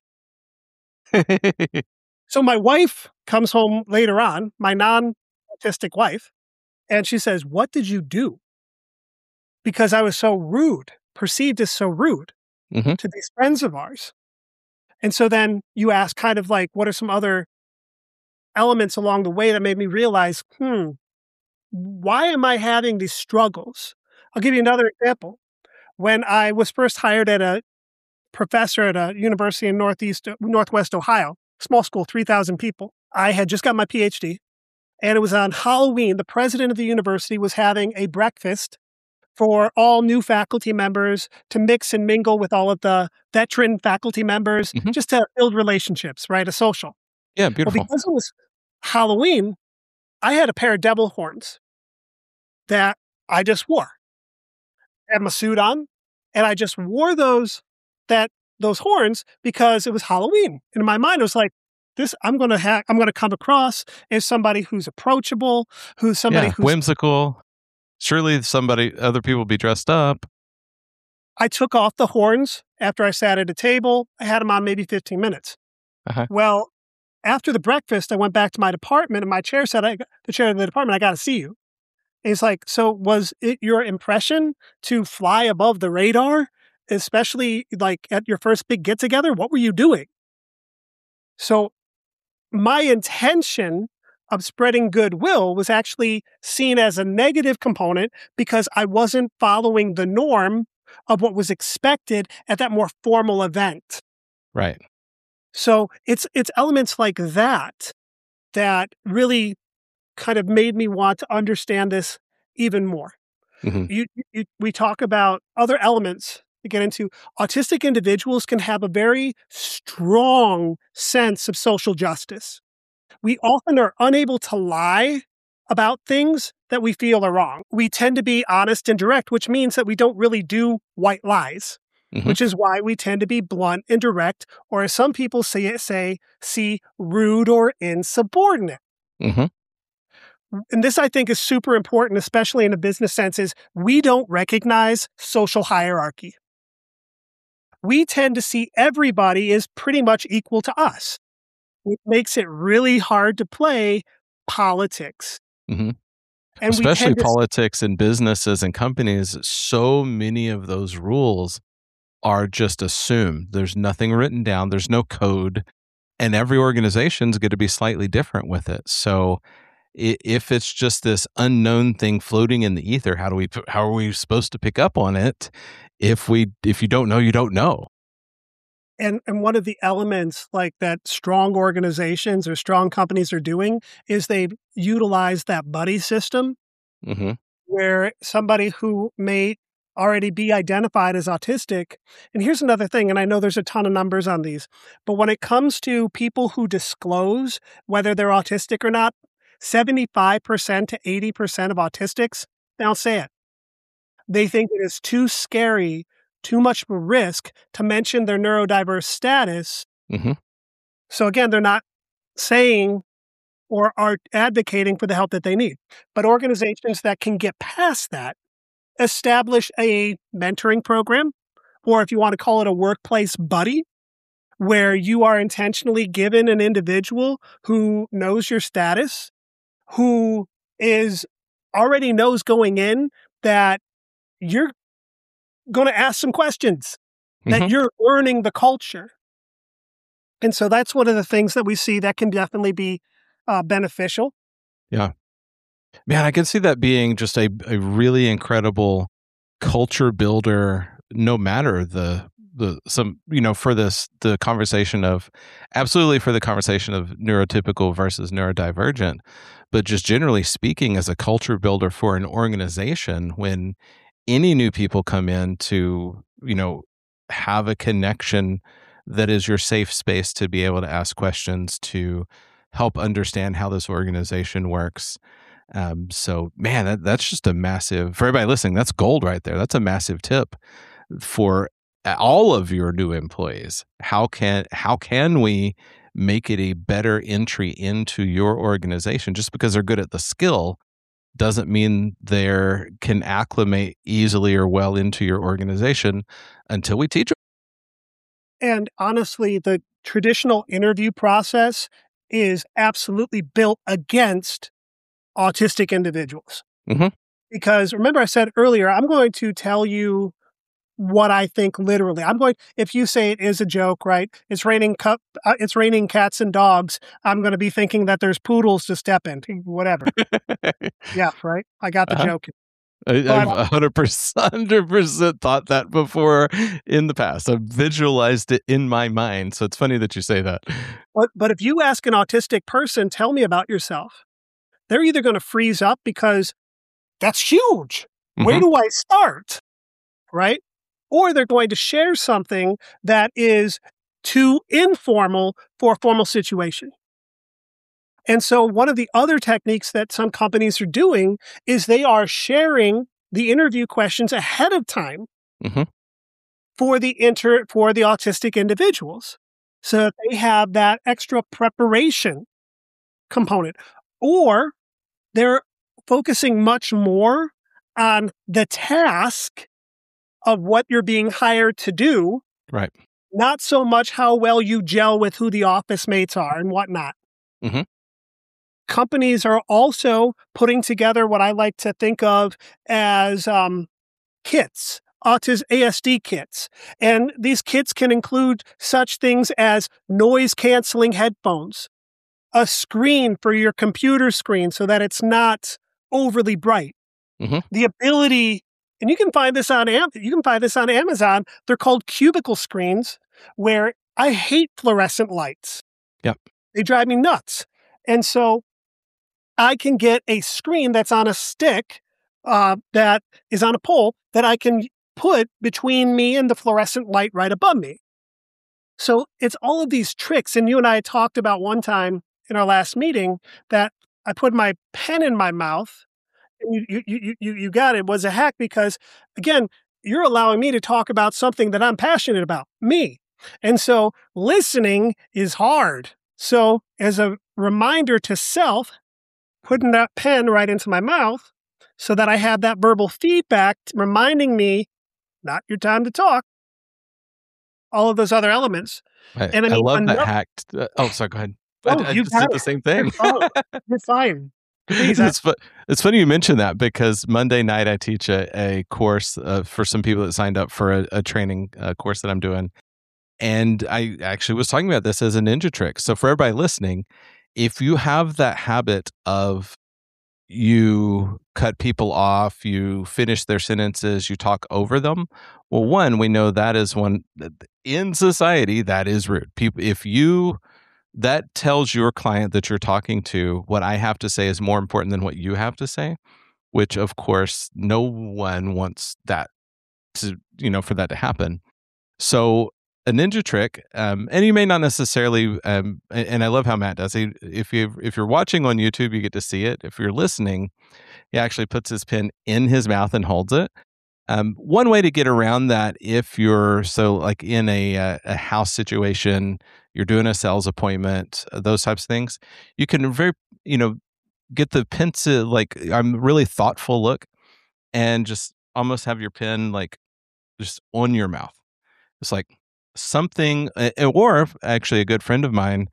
C: So my wife comes home later on, my non-autistic wife, and she says, what did you do? Because I was so rude, perceived as so rude mm-hmm. to these friends of ours. And so then you ask kind of like, what are some other elements along the way that made me realize, hmm, why am I having these struggles? I'll give you another example. When I was first hired at a professor at a university in Northeast, Northwest Ohio, small school, three thousand people, I had just got my P H D, and it was on Halloween. The president of the university was having a breakfast for all new faculty members to mix and mingle with all of the veteran faculty members, mm-hmm. just to build relationships, right? A social.
B: Yeah, beautiful.
C: Well, because it was Halloween, I had a pair of devil horns that I just wore. I had my suit on, and I just wore those that those horns because it was Halloween. And in my mind, it was like, this, I'm going to ha- I'm going to come across as somebody who's approachable, who's somebody
B: yeah,
C: who's
B: whimsical. Surely somebody, other people will be dressed up.
C: I took off the horns after I sat at a table. I had them on maybe fifteen minutes. Uh-huh. Well, after the breakfast, I went back to my department, and my chair said, I, the chair of the department, I got to see you. And he's like, so was it your impression to fly above the radar, especially like at your first big get together? What were you doing? So my intention of spreading goodwill was actually seen as a negative component because I wasn't following the norm of what was expected at that more formal event.
B: Right.
C: So it's it's elements like that that really kind of made me want to understand this even more. Mm-hmm. You, you, we talk about other elements to get into. Autistic individuals can have a very strong sense of social justice. We often are unable to lie about things that we feel are wrong. We tend to be honest and direct, which means that we don't really do white lies, mm-hmm. which is why we tend to be blunt and direct, or as some people say, say see rude or insubordinate. Mm-hmm. And this, I think, is super important, especially in a business sense, is we don't recognize social hierarchy. We tend to see everybody as pretty much equal to us. It makes it really hard to play politics.
B: Mm-hmm. And especially politics in businesses and companies, so many of those rules are just assumed. There's nothing written down. There's no code. And every organization's going to be slightly different with it. So if it's just this unknown thing floating in the ether, how do we, how are we supposed to pick up on it? If we, if you don't know, you don't know.
C: And and one of the elements like that strong organizations or strong companies are doing is they utilize that buddy system, mm-hmm. where somebody who may already be identified as autistic. And here's another thing, and I know there's a ton of numbers on these, but when it comes to people who disclose whether they're autistic or not, seventy-five percent to eighty percent of autistics, they don't say it. They think it is too scary, too much of a risk to mention their neurodiverse status.
B: Mm-hmm.
C: So again, they're not saying or are advocating for the help that they need. But organizations that can get past that establish a mentoring program, or if you want to call it a workplace buddy, where you are intentionally given an individual who knows your status, who is already knows going in that you're going to ask some questions, that
B: Mhm.
C: you're learning the culture. And so that's one of the things that we see that can definitely be uh, beneficial.
B: Yeah. Man, I can see that being just a, a really incredible culture builder, no matter the the some you know for this the conversation of absolutely for the conversation of neurotypical versus neurodivergent, but just generally speaking as a culture builder for an organization when any new people come in to, you know, have a connection that is your safe space to be able to ask questions, to help understand how this organization works. Um, so, man, that, that's just a massive, for everybody listening, that's gold right there. That's a massive tip for all of your new employees. How can, how can we make it a better entry into your organization? Just because they're good at the skill doesn't mean they can acclimate easily or well into your organization until we teach them.
C: And honestly, the traditional interview process is absolutely built against autistic individuals.
B: Mm-hmm.
C: Because remember I said earlier, I'm going to tell you what I think literally. I'm going, if you say it is a joke, right? It's raining cup, uh, it's raining cats and dogs. I'm going to be thinking that there's poodles to step in, whatever. Yeah, right? I got the
B: Uh-huh.
C: joke.
B: I,
C: But-
B: I've one hundred percent, one hundred percent thought that before in the past. I've visualized it in my mind. So it's funny that you say that.
C: But, but if you ask an autistic person, tell me about yourself, they're either going to freeze up because that's huge. Where
B: Mhm.
C: do I start? Right? Or they're going to share something that is too informal for a formal situation. And so one of the other techniques that some companies are doing is they are sharing the interview questions ahead of time
B: Mhm.
C: for the inter for the autistic individuals, so that they have that extra preparation component. Or they're focusing much more on the task of what you're being hired to do,
B: Right.
C: not so much how well you gel with who the office mates are and whatnot.
B: Mhm.
C: Companies are also putting together what I like to think of as um, kits, autism A S D kits. And these kits can include such things as noise-canceling headphones, a screen for your computer screen so that it's not overly bright.
B: Mhm.
C: The ability, and you can find this on Am- you can find this on Amazon. They're called cubicle screens, where I hate fluorescent lights.
B: Yep.
C: They drive me nuts. And so I can get a screen that's on a stick uh, that is on a pole that I can put between me and the fluorescent light right above me. So it's all of these tricks. And you and I talked about one time in our last meeting that I put my pen in my mouth. And you, you, you, you, you got it. It was a hack because, again, you're allowing me to talk about something that I'm passionate about, me. And so listening is hard. So as a reminder to self, putting that pen right into my mouth so that I have that verbal feedback reminding me, not your time to talk, all of those other elements.
B: I,
C: And I
B: I
C: mean,
B: love
C: another-
B: that hacked. Uh, oh, sorry. Go ahead.
C: Oh,
B: I, I
C: you
B: just
C: got
B: did
C: it.
B: the same thing.
C: Oh, you're fine. Please, I-
B: it's, fu- it's funny you mention that because Monday night I teach a, a course uh, for some people that signed up for a, a training uh, course that I'm doing. And I actually was talking about this as a ninja trick. So for everybody listening, if you have that habit of you cut people off, you finish their sentences, you talk over them. Well, one, we know that is one in society that is rude. People, if you that tells your client that you're talking to, what I have to say is more important than what you have to say, which of course no one wants that to, you know, for that to happen. So a ninja trick, um, and you may not necessarily, um, and, and I love how Matt does it. If you if you're watching on YouTube, you get to see it. If you're listening, he actually puts his pen in his mouth and holds it. Um, one way to get around that, if you're so like in a a, a house situation, you're doing a sales appointment, uh, those types of things, you can very, you know, get the pen to like I'm really thoughtful look, and just almost have your pen like just on your mouth. It's like something, or actually a good friend of mine,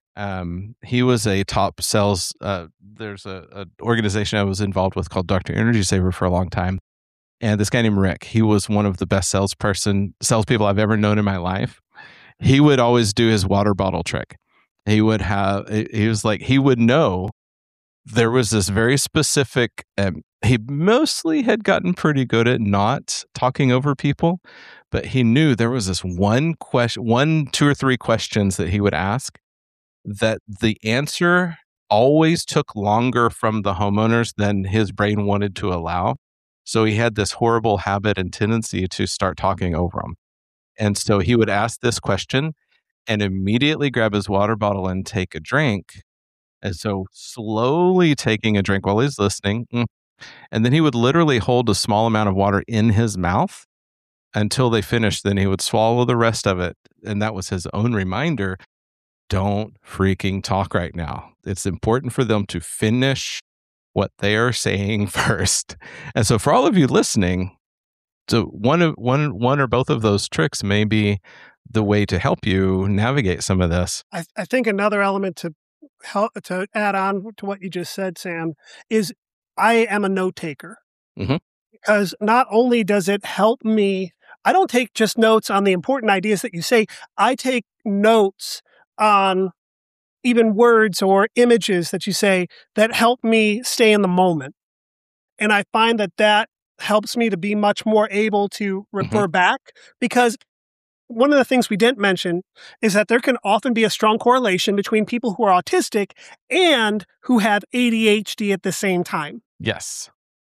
B: um, he was a top sales, uh, there's a, a organization I was involved with called Doctor Energy Saver for a long time. And this guy named Rick, he was one of the best salesperson, salespeople I've ever known in my life. He would always do his water bottle trick. He would have, he was like, he would know there was this very specific, um, he mostly had gotten pretty good at not talking over people, but he knew there was this one question, one, two or three questions that he would ask that the answer always took longer from the homeowners than his brain wanted to allow. So he had this horrible habit and tendency to start talking over them. And so he would ask this question and immediately grab his water bottle and take a drink. And so slowly taking a drink while he's listening. And then he would literally hold a small amount of water in his mouth until they finished. Then he would swallow the rest of it. And that was his own reminder. Don't freaking talk right now. It's important for them to finish what they are saying first. And so for all of you listening, so one of one one or both of those tricks may be the way to help you navigate some of this.
C: I, I think another element to help to add on to what you just said, Sam, is I am a note taker.
B: Mm-hmm.
C: Because not only does it help me, I don't take just notes on the important ideas that you say, I take notes on even words or images that you say that help me stay in the moment. And I find that that helps me to be much more able to refer mm-hmm. back, because one of the things we didn't mention is that there can often be a strong correlation between people who are autistic and who have A D H D at the same time.
B: Yes.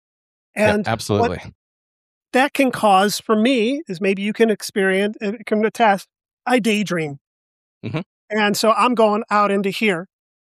C: And
B: yeah, absolutely.
C: That can cause, for me, is maybe you can experience, can attest, I daydream.
B: Mm-hmm.
C: And so I'm going out into here.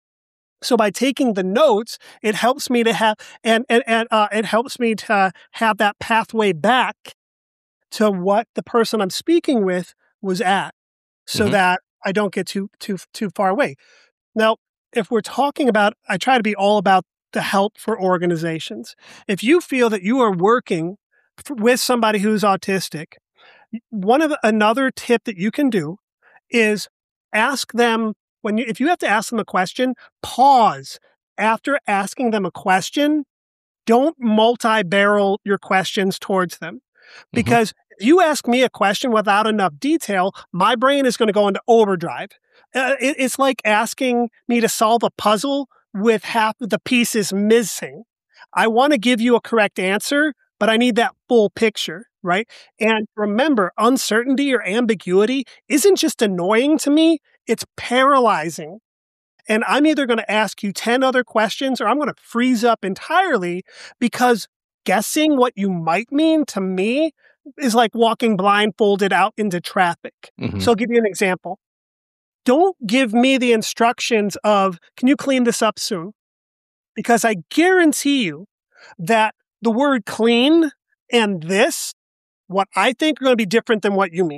C: So by taking the notes, it helps me to have, and, and, and uh, it helps me to have that pathway back to what the person I'm speaking with was at, so mm-hmm. that I don't get too, too, too far away. Now, if we're talking about, I try to be all about the help for organizations. If you feel that you are working f- with somebody who's autistic, one of the, another tip that you can do is ask them, when you, if you have to ask them a question, pause after asking them a question. Don't multi-barrel your questions towards them. Because mm-hmm. if you ask me a question without enough detail, my brain is going to go into overdrive. Uh, it, it's like asking me to solve a puzzle with half of the pieces missing. I want to give you a correct answer, but I need that full picture, right? And remember, uncertainty or ambiguity isn't just annoying to me, it's paralyzing. And I'm either going to ask you ten other questions or I'm going to freeze up entirely, because guessing what you might mean to me is like walking blindfolded out into traffic. Mm-hmm. So I'll give you an example. Don't give me the instructions of, can you clean this up soon? Because I guarantee you that the word clean and this, what I think, are going to be different than what you mean.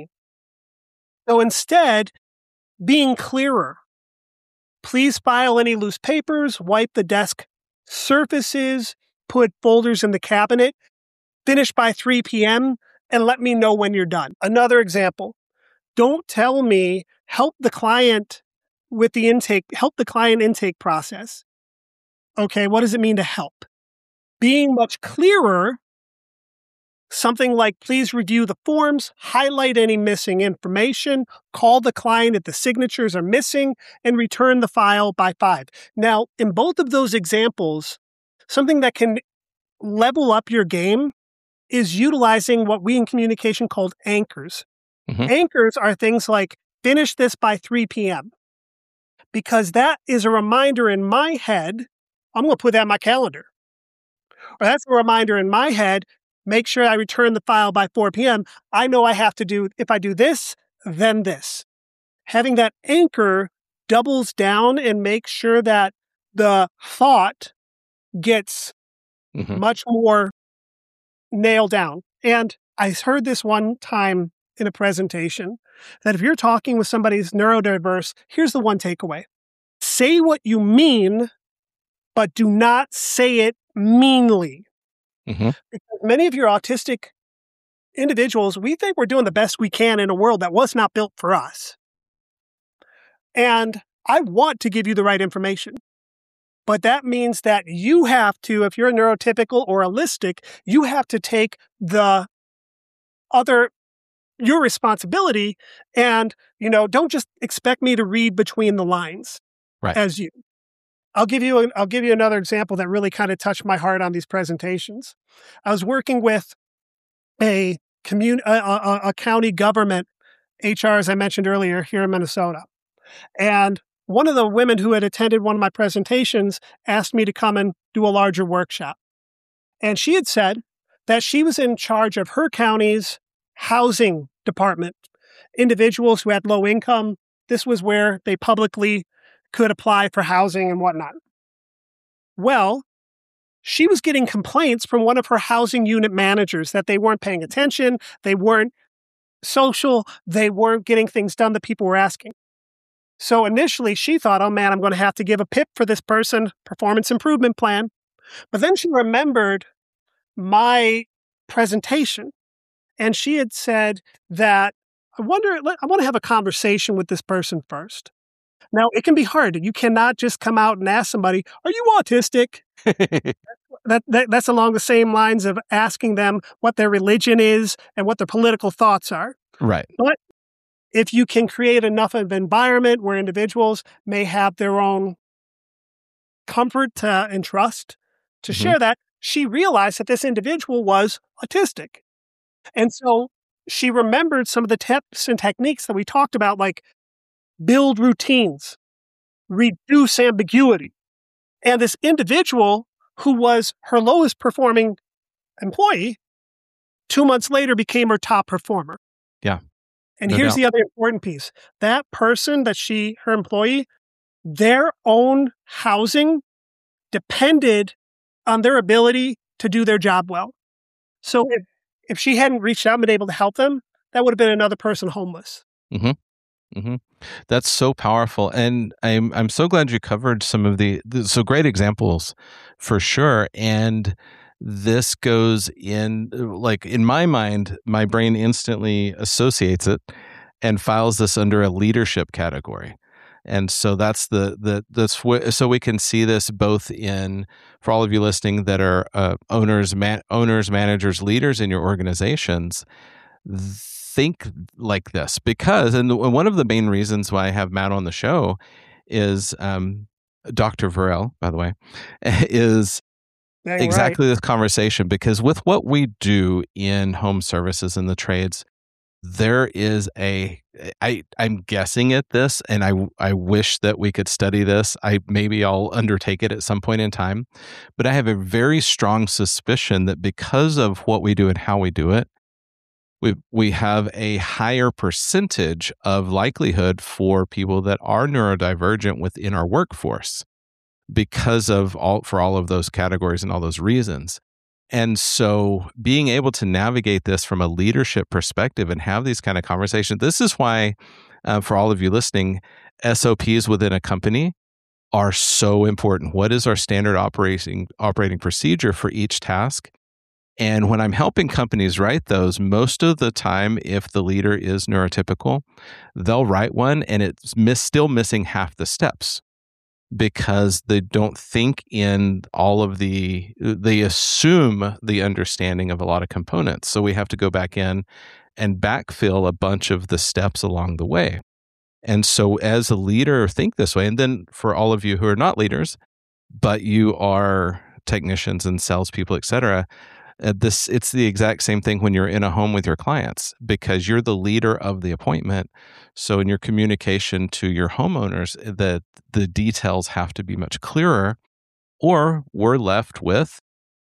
C: So instead, being clearer. Please file any loose papers, wipe the desk surfaces, put folders in the cabinet, finish by three p.m., and let me know when you're done. Another example, don't tell me, help the client with the intake, help the client intake process. Okay, what does it mean to help? Being much clearer, something like, please review the forms, highlight any missing information, call the client if the signatures are missing, and return the file by five. Now, in both of those examples, something that can level up your game is utilizing what we in communication called anchors. Mm-hmm. Anchors are things like, finish this by three p.m. Because that is a reminder in my head, I'm going to put that in my calendar. Or that's a reminder in my head, make sure I return the file by four p.m., I know I have to do, if I do this, then this. Having that anchor doubles down and makes sure that the thought gets
B: Mhm.
C: much more nailed down. And I heard this one time in a presentation that if you're talking with somebody who's neurodiverse, here's the one takeaway. Say what you mean, but do not say it meanly.
B: Mhm.
C: Because many of your autistic individuals, we think we're doing the best we can in a world that was not built for us. And I want to give you the right information. But that means that you have to, if you're neurotypical or allistic, you have to take the other, your responsibility and, you know, don't just expect me to read between the lines
B: Right.
C: as you. I'll give you, an, I'll give you another example that really kind of touched my heart on these presentations. I was working with a commun- a, a, a county government H R, as I mentioned earlier, here in Minnesota. And one of the women who had attended one of my presentations asked me to come and do a larger workshop. And she had said that she was in charge of her county's housing department. Individuals who had low income, this was where they publicly could apply for housing and whatnot. Well, she was getting complaints from one of her housing unit managers that they weren't paying attention, they weren't social, they weren't getting things done that people were asking. So initially she thought, oh man, I'm going to have to give a P I P for this person, performance improvement plan. But then she remembered my presentation and she had said that, I wonder, I want to have a conversation with this person first. Now, it can be hard. You cannot just come out and ask somebody, are you autistic? that, that That's along the same lines of asking them what their religion is and what their political thoughts are.
B: Right.
C: But if you can create enough of an environment where individuals may have their own comfort to, and trust to
B: Mhm.
C: share that, she realized that this individual was autistic. And so she remembered some of the tips and techniques that we talked about, like build routines, reduce ambiguity. And this individual who was her lowest performing employee, two months later became her top performer.
B: Yeah.
C: And
B: No
C: here's
B: doubt.
C: the other important piece. That person that she, her employee, their own housing depended on their ability to do their job well. So if, if she hadn't reached out and been able to help them, that would have been another person homeless.
B: Mm-hmm. Mm-hmm. That's so powerful, and I'm I'm so glad you covered some of the, the so great examples, for sure. And this goes in, like in my mind, my brain instantly associates it and files this under a leadership category. And so that's the the that's wh- so we can see this both in, for all of you listening that are uh, owners, man, owners, managers, leaders in your organizations. Think like this, because, and one of the main reasons why I have Matt on the show is um, Doctor Varel, by the way, is
C: Dang
B: exactly
C: right.
B: this conversation. Because with what we do in home services and the trades, there is a, I, I'm guessing at this, and I, I wish that we could study this. I maybe I'll undertake it at some point in time, but I have a very strong suspicion that because of what we do and how we do it, we we have a higher percentage of likelihood for people that are neurodivergent within our workforce because of all, for all of those categories and all those reasons. And so being able to navigate this from a leadership perspective and have these kind of conversations, this is why, uh, for all of you listening, S O Ps within a company are so important. What is our standard operating operating procedure for each task? And when I'm helping companies write those, most of the time, if the leader is neurotypical, they'll write one and it's miss, still missing half the steps because they don't think in all of the, they assume the understanding of a lot of components. So we have to go back in and backfill a bunch of the steps along the way. And so as a leader, think this way. And then for all of you who are not leaders, but you are technicians and salespeople, et cetera, Uh, this it's the exact same thing when you're in a home with your clients, because you're the leader of the appointment. So in your communication to your homeowners, the the details have to be much clearer, or we're left with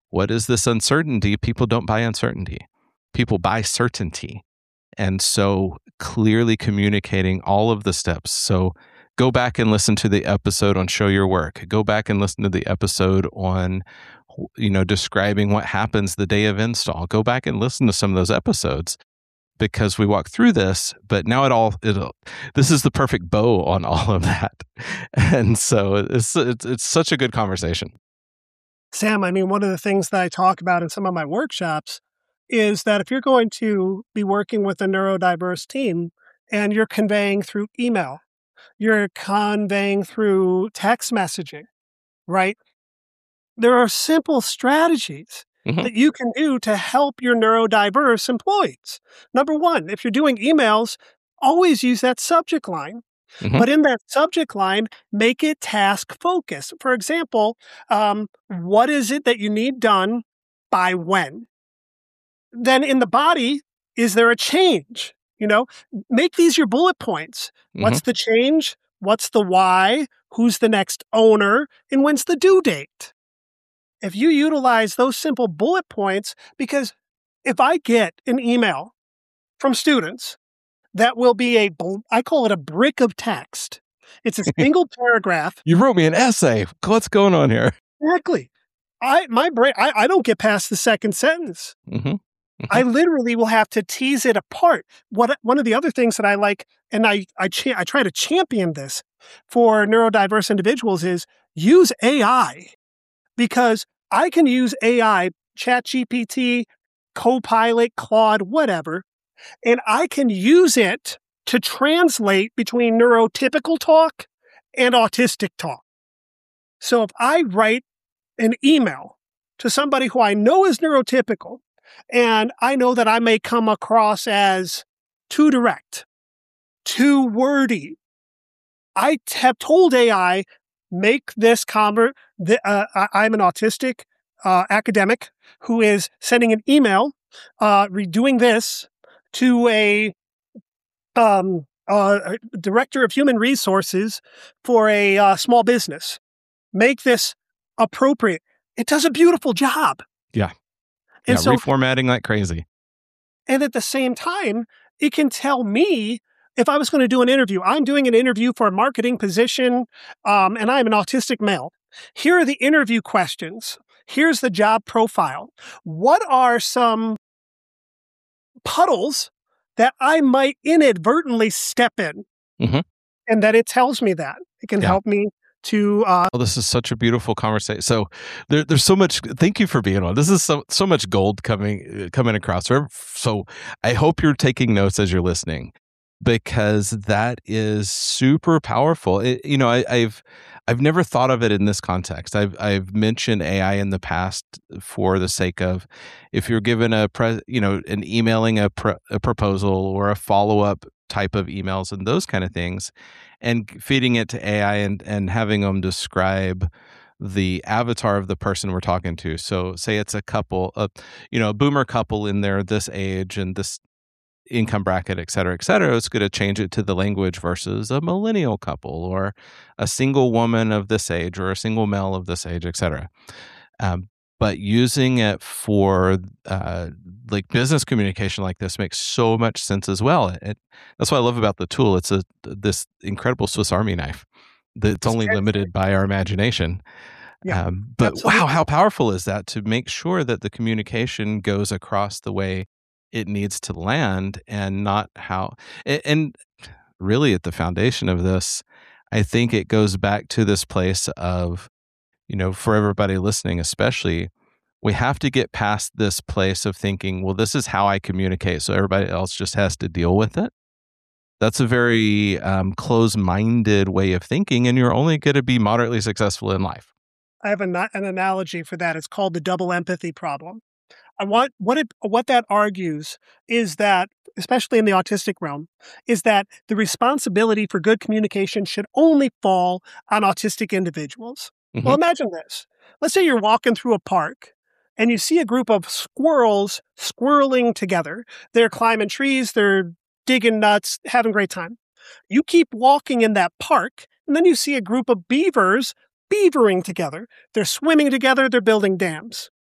B: What is this uncertainty? People don't buy uncertainty. People buy certainty. And so clearly communicating all of the steps. So go back and listen to the episode on Show Your Work. Go back and listen to the episode on, you know, describing what happens the day of install. Go back and listen to some of those episodes because we walk through this, but now it all, it, this is the perfect bow on all of that. And so it's, it's, it's such a good conversation.
C: Sam, I mean, one of the things that I talk about in some of my workshops is that if you're going to be working with a neurodiverse team and you're conveying through email, you're conveying through text messaging, right? There are simple strategies mm-hmm. that you can do to help your neurodiverse employees. Number one, if you're doing emails, always use that subject line. Mm-hmm. But in that subject line, make it task focused. For example, um, what is it that you need done by when? Then in the body, is there a change? You know, make these your bullet points. Mm-hmm. What's the change? What's the why? Who's the next owner? And when's the due date? If you utilize those simple bullet points, because if I get an email from students that will be a, I call it a brick of text. It's a single paragraph.
B: You wrote me an essay. What's going on here?
C: Exactly. I, my brain, I, I don't get past the second sentence. Mm-hmm. Mm-hmm. I literally will have to tease it apart. What one of the other things that I like, and I I, cha- I try to champion this for neurodiverse individuals, is use A I, because I can use A I, ChatGPT, Copilot, Claude, whatever, and I can use it to translate between neurotypical talk and autistic talk. So if I write an email to somebody who I know is neurotypical, and I know that I may come across as too direct, too wordy, I have told A I, make this convert. The, uh, I'm an autistic uh, academic who is sending an email, uh, redoing this to a, um, uh, a director of human resources for a uh, small business. Make this appropriate. It does a beautiful job.
B: Yeah.
C: And
B: yeah,
C: so,
B: reformatting like crazy.
C: And at the same time, it can tell me if I was going to do an interview. I'm doing an interview for a marketing position, um, and I'm an autistic male. Here are the interview questions. Here's the job profile. What are some puddles that I might inadvertently step in? Mm-hmm. And that it tells me that. It can yeah. help me to... Uh,
B: oh, this is such a beautiful conversation. So there, there's so much... Thank you for being on. This is so so much gold coming coming across. So I hope you're taking notes as you're listening, because that is super powerful. It, you know, I, I've I've never thought of it in this context. I've I've mentioned A I in the past for the sake of, if you're given a pre, you know, an emailing a, pro, a proposal or a follow up type of emails and those kind of things, and feeding it to A I and and having them describe the avatar of the person we're talking to. So say it's a couple, a you know, a boomer couple in their this age and this income bracket, et cetera, et cetera, it's going to change it to the language versus a millennial couple or a single woman of this age or a single male of this age, et cetera. Um, but using it for uh, like business communication like this makes so much sense as well. It, it, that's what I love about the tool. It's a this incredible Swiss Army knife that's only limited by our imagination.
C: Yeah,
B: um, but
C: absolutely.
B: Wow, how powerful is that to make sure that the communication goes across the way it needs to land, and not how, and really at the foundation of this, I think it goes back to this place of, you know, for everybody listening, especially, we have to get past this place of thinking, well, this is how I communicate, so everybody else just has to deal with it. That's a very um, closed-minded way of thinking, and you're only going to be moderately successful in life.
C: I have an, an analogy for that. It's called the double empathy problem. I want what it what that argues is that, especially in the autistic realm, is that the responsibility for good communication should only fall on autistic individuals. Mm-hmm. Well, imagine this. Let's say you're walking through a park and you see a group of squirrels squirreling together. They're climbing trees, they're digging nuts, having a great time. You keep walking in that park, and then you see a group of beavers beavering together. They're swimming together, they're building dams.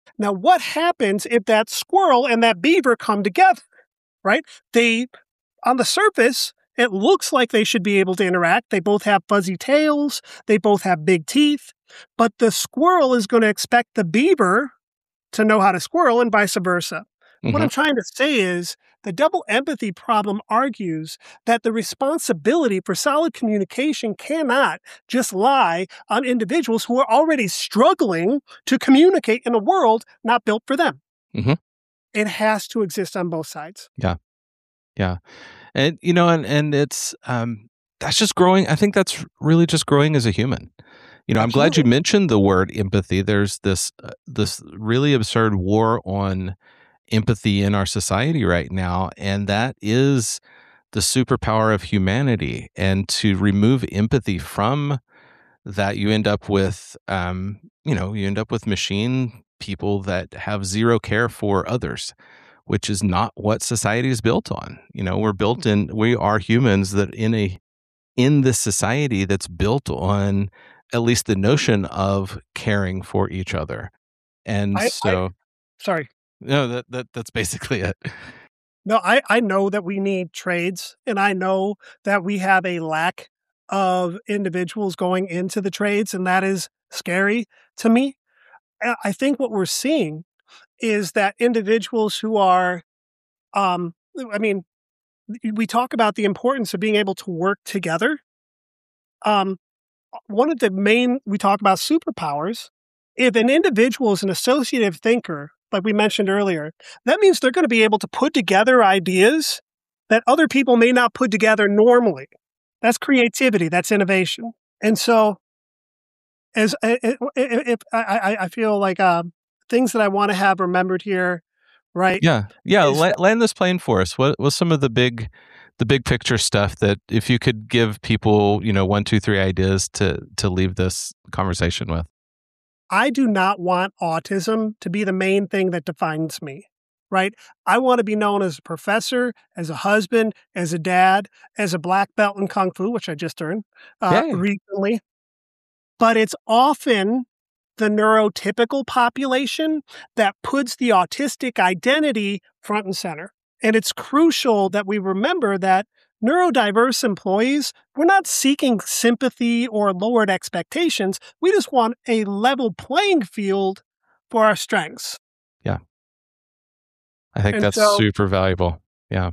C: Now, what happens if that squirrel and that beaver come together, right? They, on the surface, it looks like they should be able to interact. They both have fuzzy tails. They both have big teeth. But the squirrel is going to expect the beaver to know how to squirrel and vice versa.
B: Mm-hmm.
C: What I'm trying to say is the double empathy problem argues that the responsibility for solid communication cannot just lie on individuals who are already struggling to communicate in a world not built for them.
B: Mm-hmm.
C: It has to exist on both sides.
B: Yeah. Yeah. And, you know, and, and it's, um, that's just growing. I think that's really just growing as a human. You know, I'm glad you mentioned the word empathy. There's this, uh, this really absurd war on empathy in our society right now. And that is the superpower of humanity. And to remove empathy from that, you end up with, um, you know, you end up with machine people that have zero care for others, which is not what society is built on. You know, we're built in, we are humans that in a, in this society that's built on at least the notion of caring for each other. And
C: I,
B: so,
C: I, sorry.
B: No, that, that that's basically it.
C: No, I, I know that we need trades, and I know that we have a lack of individuals going into the trades, and that is scary to me. I think what we're seeing is that individuals who are, um, I mean, we talk about the importance of being able to work together. Um, one of the main, we talk about superpowers. If an individual is an associative thinker, like we mentioned earlier, that means they're going to be able to put together ideas that other people may not put together normally. That's creativity. That's innovation. And so, as if, if I, I feel like uh, things that I want to have remembered here, right?
B: Yeah, yeah.
C: Is,
B: la- land this plane for us. What was some of the big, the big picture stuff that if you could give people, you know, one, two, three ideas to to leave this conversation with?
C: I do not want autism to be the main thing that defines me, right? I want to be known as a professor, as a husband, as a dad, as a black belt in Kung Fu, which I just earned uh, recently. But it's often the neurotypical population that puts the autistic identity front and center. And it's crucial that we remember that neurodiverse employees, we're not seeking sympathy or lowered expectations. We just want a level playing field for our strengths.
B: Yeah. I think
C: and
B: that's
C: so,
B: super valuable. Yeah.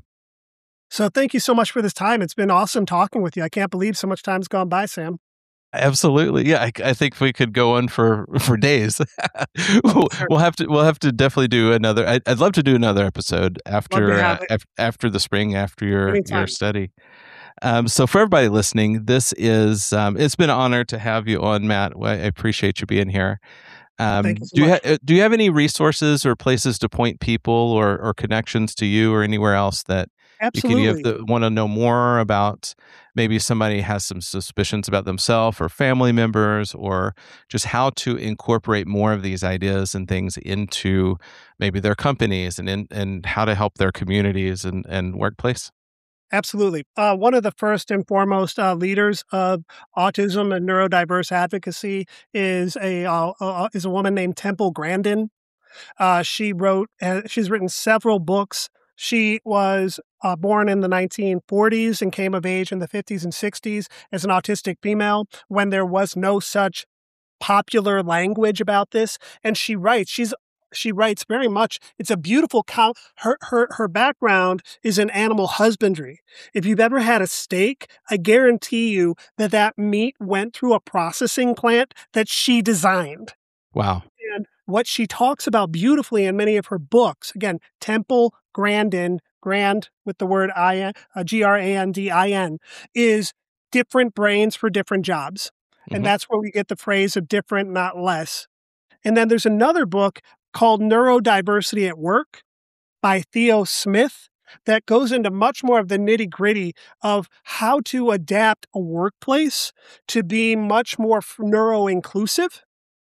C: So thank you so much for this time. It's been awesome talking with you. I can't believe so much time's gone by, Sam.
B: Absolutely, yeah. I, I think we could go on for, for days. we'll, we'll have to we'll have to definitely do another. I'd, I'd love to do another episode after uh, af, after the spring, after your Anytime. your study. Um, so for everybody listening, this is um, it's been an honor to have you on, Matt. I appreciate you being here. Um,
C: Thank you so
B: do you
C: much.
B: ha- do you have any resources or places to point people or or connections to you or anywhere else that
C: Absolutely.
B: you can give the, want to know more about? Maybe somebody has some suspicions about themselves or family members, or just how to incorporate more of these ideas and things into maybe their companies and in, and how to help their communities and, and workplace.
C: Absolutely. Uh, one of the first and foremost uh, leaders of autism and neurodiverse advocacy is a uh, uh, is a woman named Temple Grandin. Uh, she wrote. Uh, she's written several books. She was uh, born in the nineteen forties and came of age in the fifties and sixties as an autistic female when there was no such popular language about this. And she writes. She's She writes very much. It's a beautiful count. Her, her, her background is in animal husbandry. If you've ever had a steak, I guarantee you that that meat went through a processing plant that she designed.
B: Wow.
C: And what she talks about beautifully in many of her books, again, Temple Grandin, Grand with the word I, uh, G R A N D I N, is different brains for different jobs. And mm-hmm. that's where we get the phrase of different, not less. And then there's another book called Neurodiversity at Work by Theo Smith that goes into much more of the nitty-gritty of how to adapt a workplace to be much more neuro-inclusive.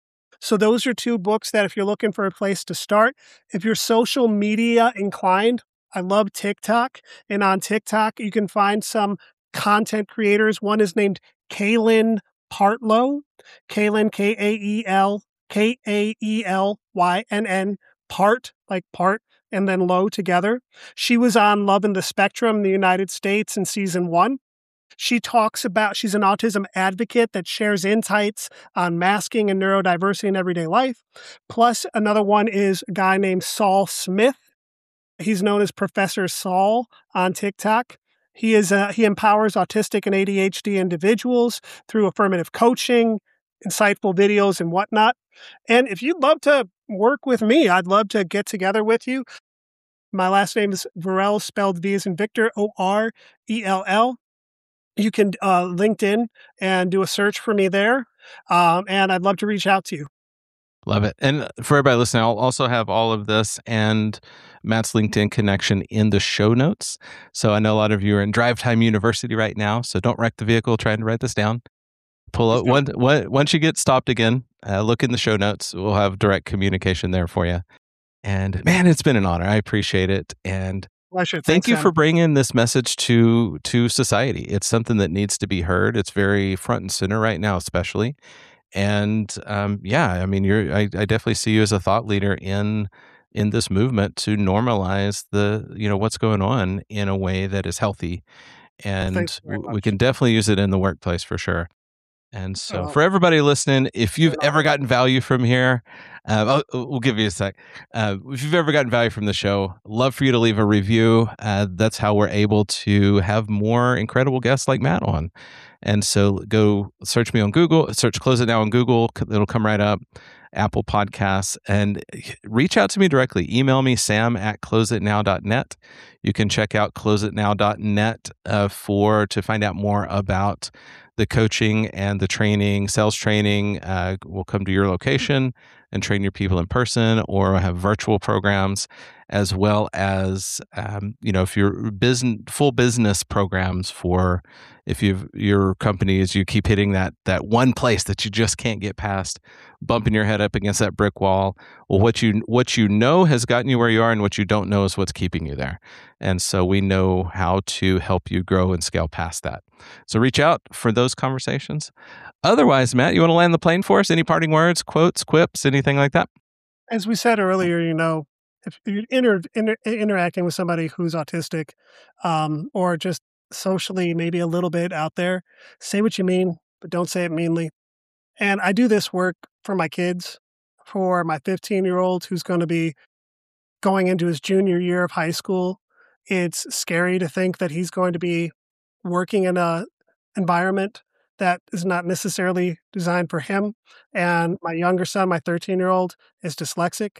C: So those are two books that if you're looking for a place to start, if you're social media inclined, I love TikTok. And on TikTok, you can find some content creators. One is named Kaylin Partlow, Kaylin, K A E L K A E L Y N N, part, like part, and then low together. She was on Love in the Spectrum in the United States in season one. She talks about, she's an autism advocate that shares insights on masking and neurodiversity in everyday life. Plus, another one is a guy named Saul Smith. He's known as Professor Saul on TikTok. He is uh, he empowers autistic and A D H D individuals through affirmative coaching, insightful videos, and whatnot. And if you'd love to work with me, I'd love to get together with you. My last name is Vorell, spelled V as in Victor, O R E L L. You can uh, LinkedIn and do a search for me there. Um, and I'd love to reach out to you.
B: Love it. And for everybody listening, I'll also have all of this and Matt's LinkedIn connection in the show notes. So I know a lot of you are in Drive Time University right now, so don't wreck the vehicle trying to write this down. Pull out one, one, once you get stopped again, uh, look in the show notes. We'll have direct communication there for you. And man, it's been an honor. I appreciate it. And
C: Pleasure.
B: Thank
C: Thanks,
B: you
C: Sam.
B: for bringing this message to to society. It's something that needs to be heard. It's very front and center right now, especially. And um, yeah, I mean, you're. I, I definitely see you as a thought leader in in this movement to normalize the you know what's going on in a way that is healthy, and
C: Thanks very
B: w- we
C: much.
B: can definitely use it in the workplace for sure. And so,
C: Oh.
B: for everybody listening, if you've
C: Yeah.
B: ever gotten value from here, uh, I'll, we'll give you a sec. Uh, if you've ever gotten value from the show, love for you to leave a review. Uh, that's how we're able to have more incredible guests like Matt on. And so, go search me on Google, search Close It Now on Google. It'll come right up. Apple Podcasts, and reach out to me directly. Email me, sam at close it now dot net. You can check out close it now dot net uh, for to find out more about the coaching and the training, sales training. Uh, we'll come to your location and train your people in person, or have virtual programs, as well as um, you know, if you're business full business programs for if you've your company is you keep hitting that that one place that you just can't get past, bumping your head up against that brick wall. Well, what you what you know has gotten you where you are, and what you don't know is what's keeping you there. And so we know how to help you grow and scale past that. So reach out for those conversations. Otherwise, Matt, you want to land the plane for us? Any parting words, quotes, quips, anything like that?
C: As we said earlier, you know, if you're inter, inter, interacting with somebody who's autistic, um, or just socially maybe a little bit out there, say what you mean, but don't say it meanly. And I do this work for my kids, for my fifteen-year-old who's going to be going into his junior year of high school. It's scary to think that he's going to be working in a environment that is not necessarily designed for him. And my younger son, my thirteen-year-old, is dyslexic.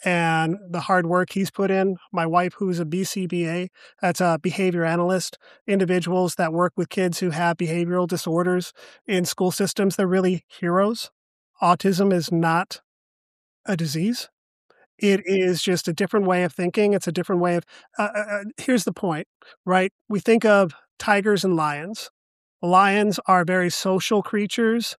C: And the hard work he's put in, my wife, who's a B C B A, that's a behavior analyst, individuals that work with kids who have behavioral disorders in school systems, they're really heroes. Autism is not a disease. It is just a different way of thinking. It's a different way of, uh, uh, here's the point, right? We think of tigers and lions. Lions are very social creatures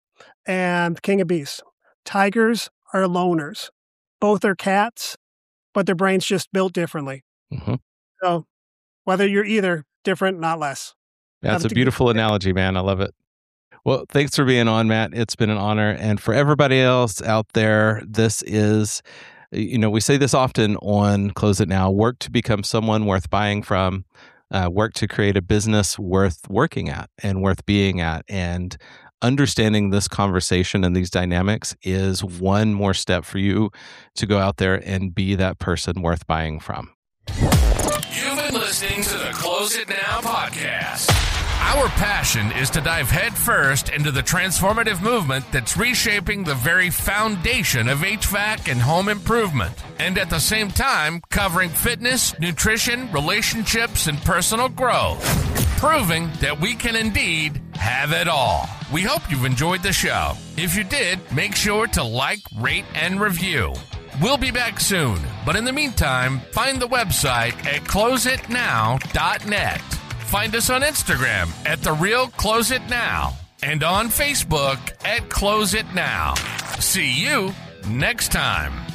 C: and king of beasts. Tigers are loners. Both are cats, but their brains just built differently.
B: Mm-hmm.
C: So whether you're either, different, not less.
B: That's a beautiful analogy, man. I love it. Well, thanks for being on, Matt. It's been an honor. And for everybody else out there, this is, you know, we say this often on Close It Now, work to become someone worth buying from, uh, work to create a business worth working at and worth being at. And understanding this conversation and these dynamics is one more step for you to go out there and be that person worth buying from.
A: You've been listening to the Close It Now podcast. Our passion is to dive headfirst into the transformative movement that's reshaping the very foundation of H V A C and home improvement, and at the same time covering fitness, nutrition, relationships, and personal growth, proving that we can indeed have it all. We hope you've enjoyed the show. If you did, make sure to like, rate, and review. We'll be back soon, but in the meantime, find the website at close it now dot net. Find us on Instagram at The Real Close It Now and on Facebook at Close It Now. See you next time.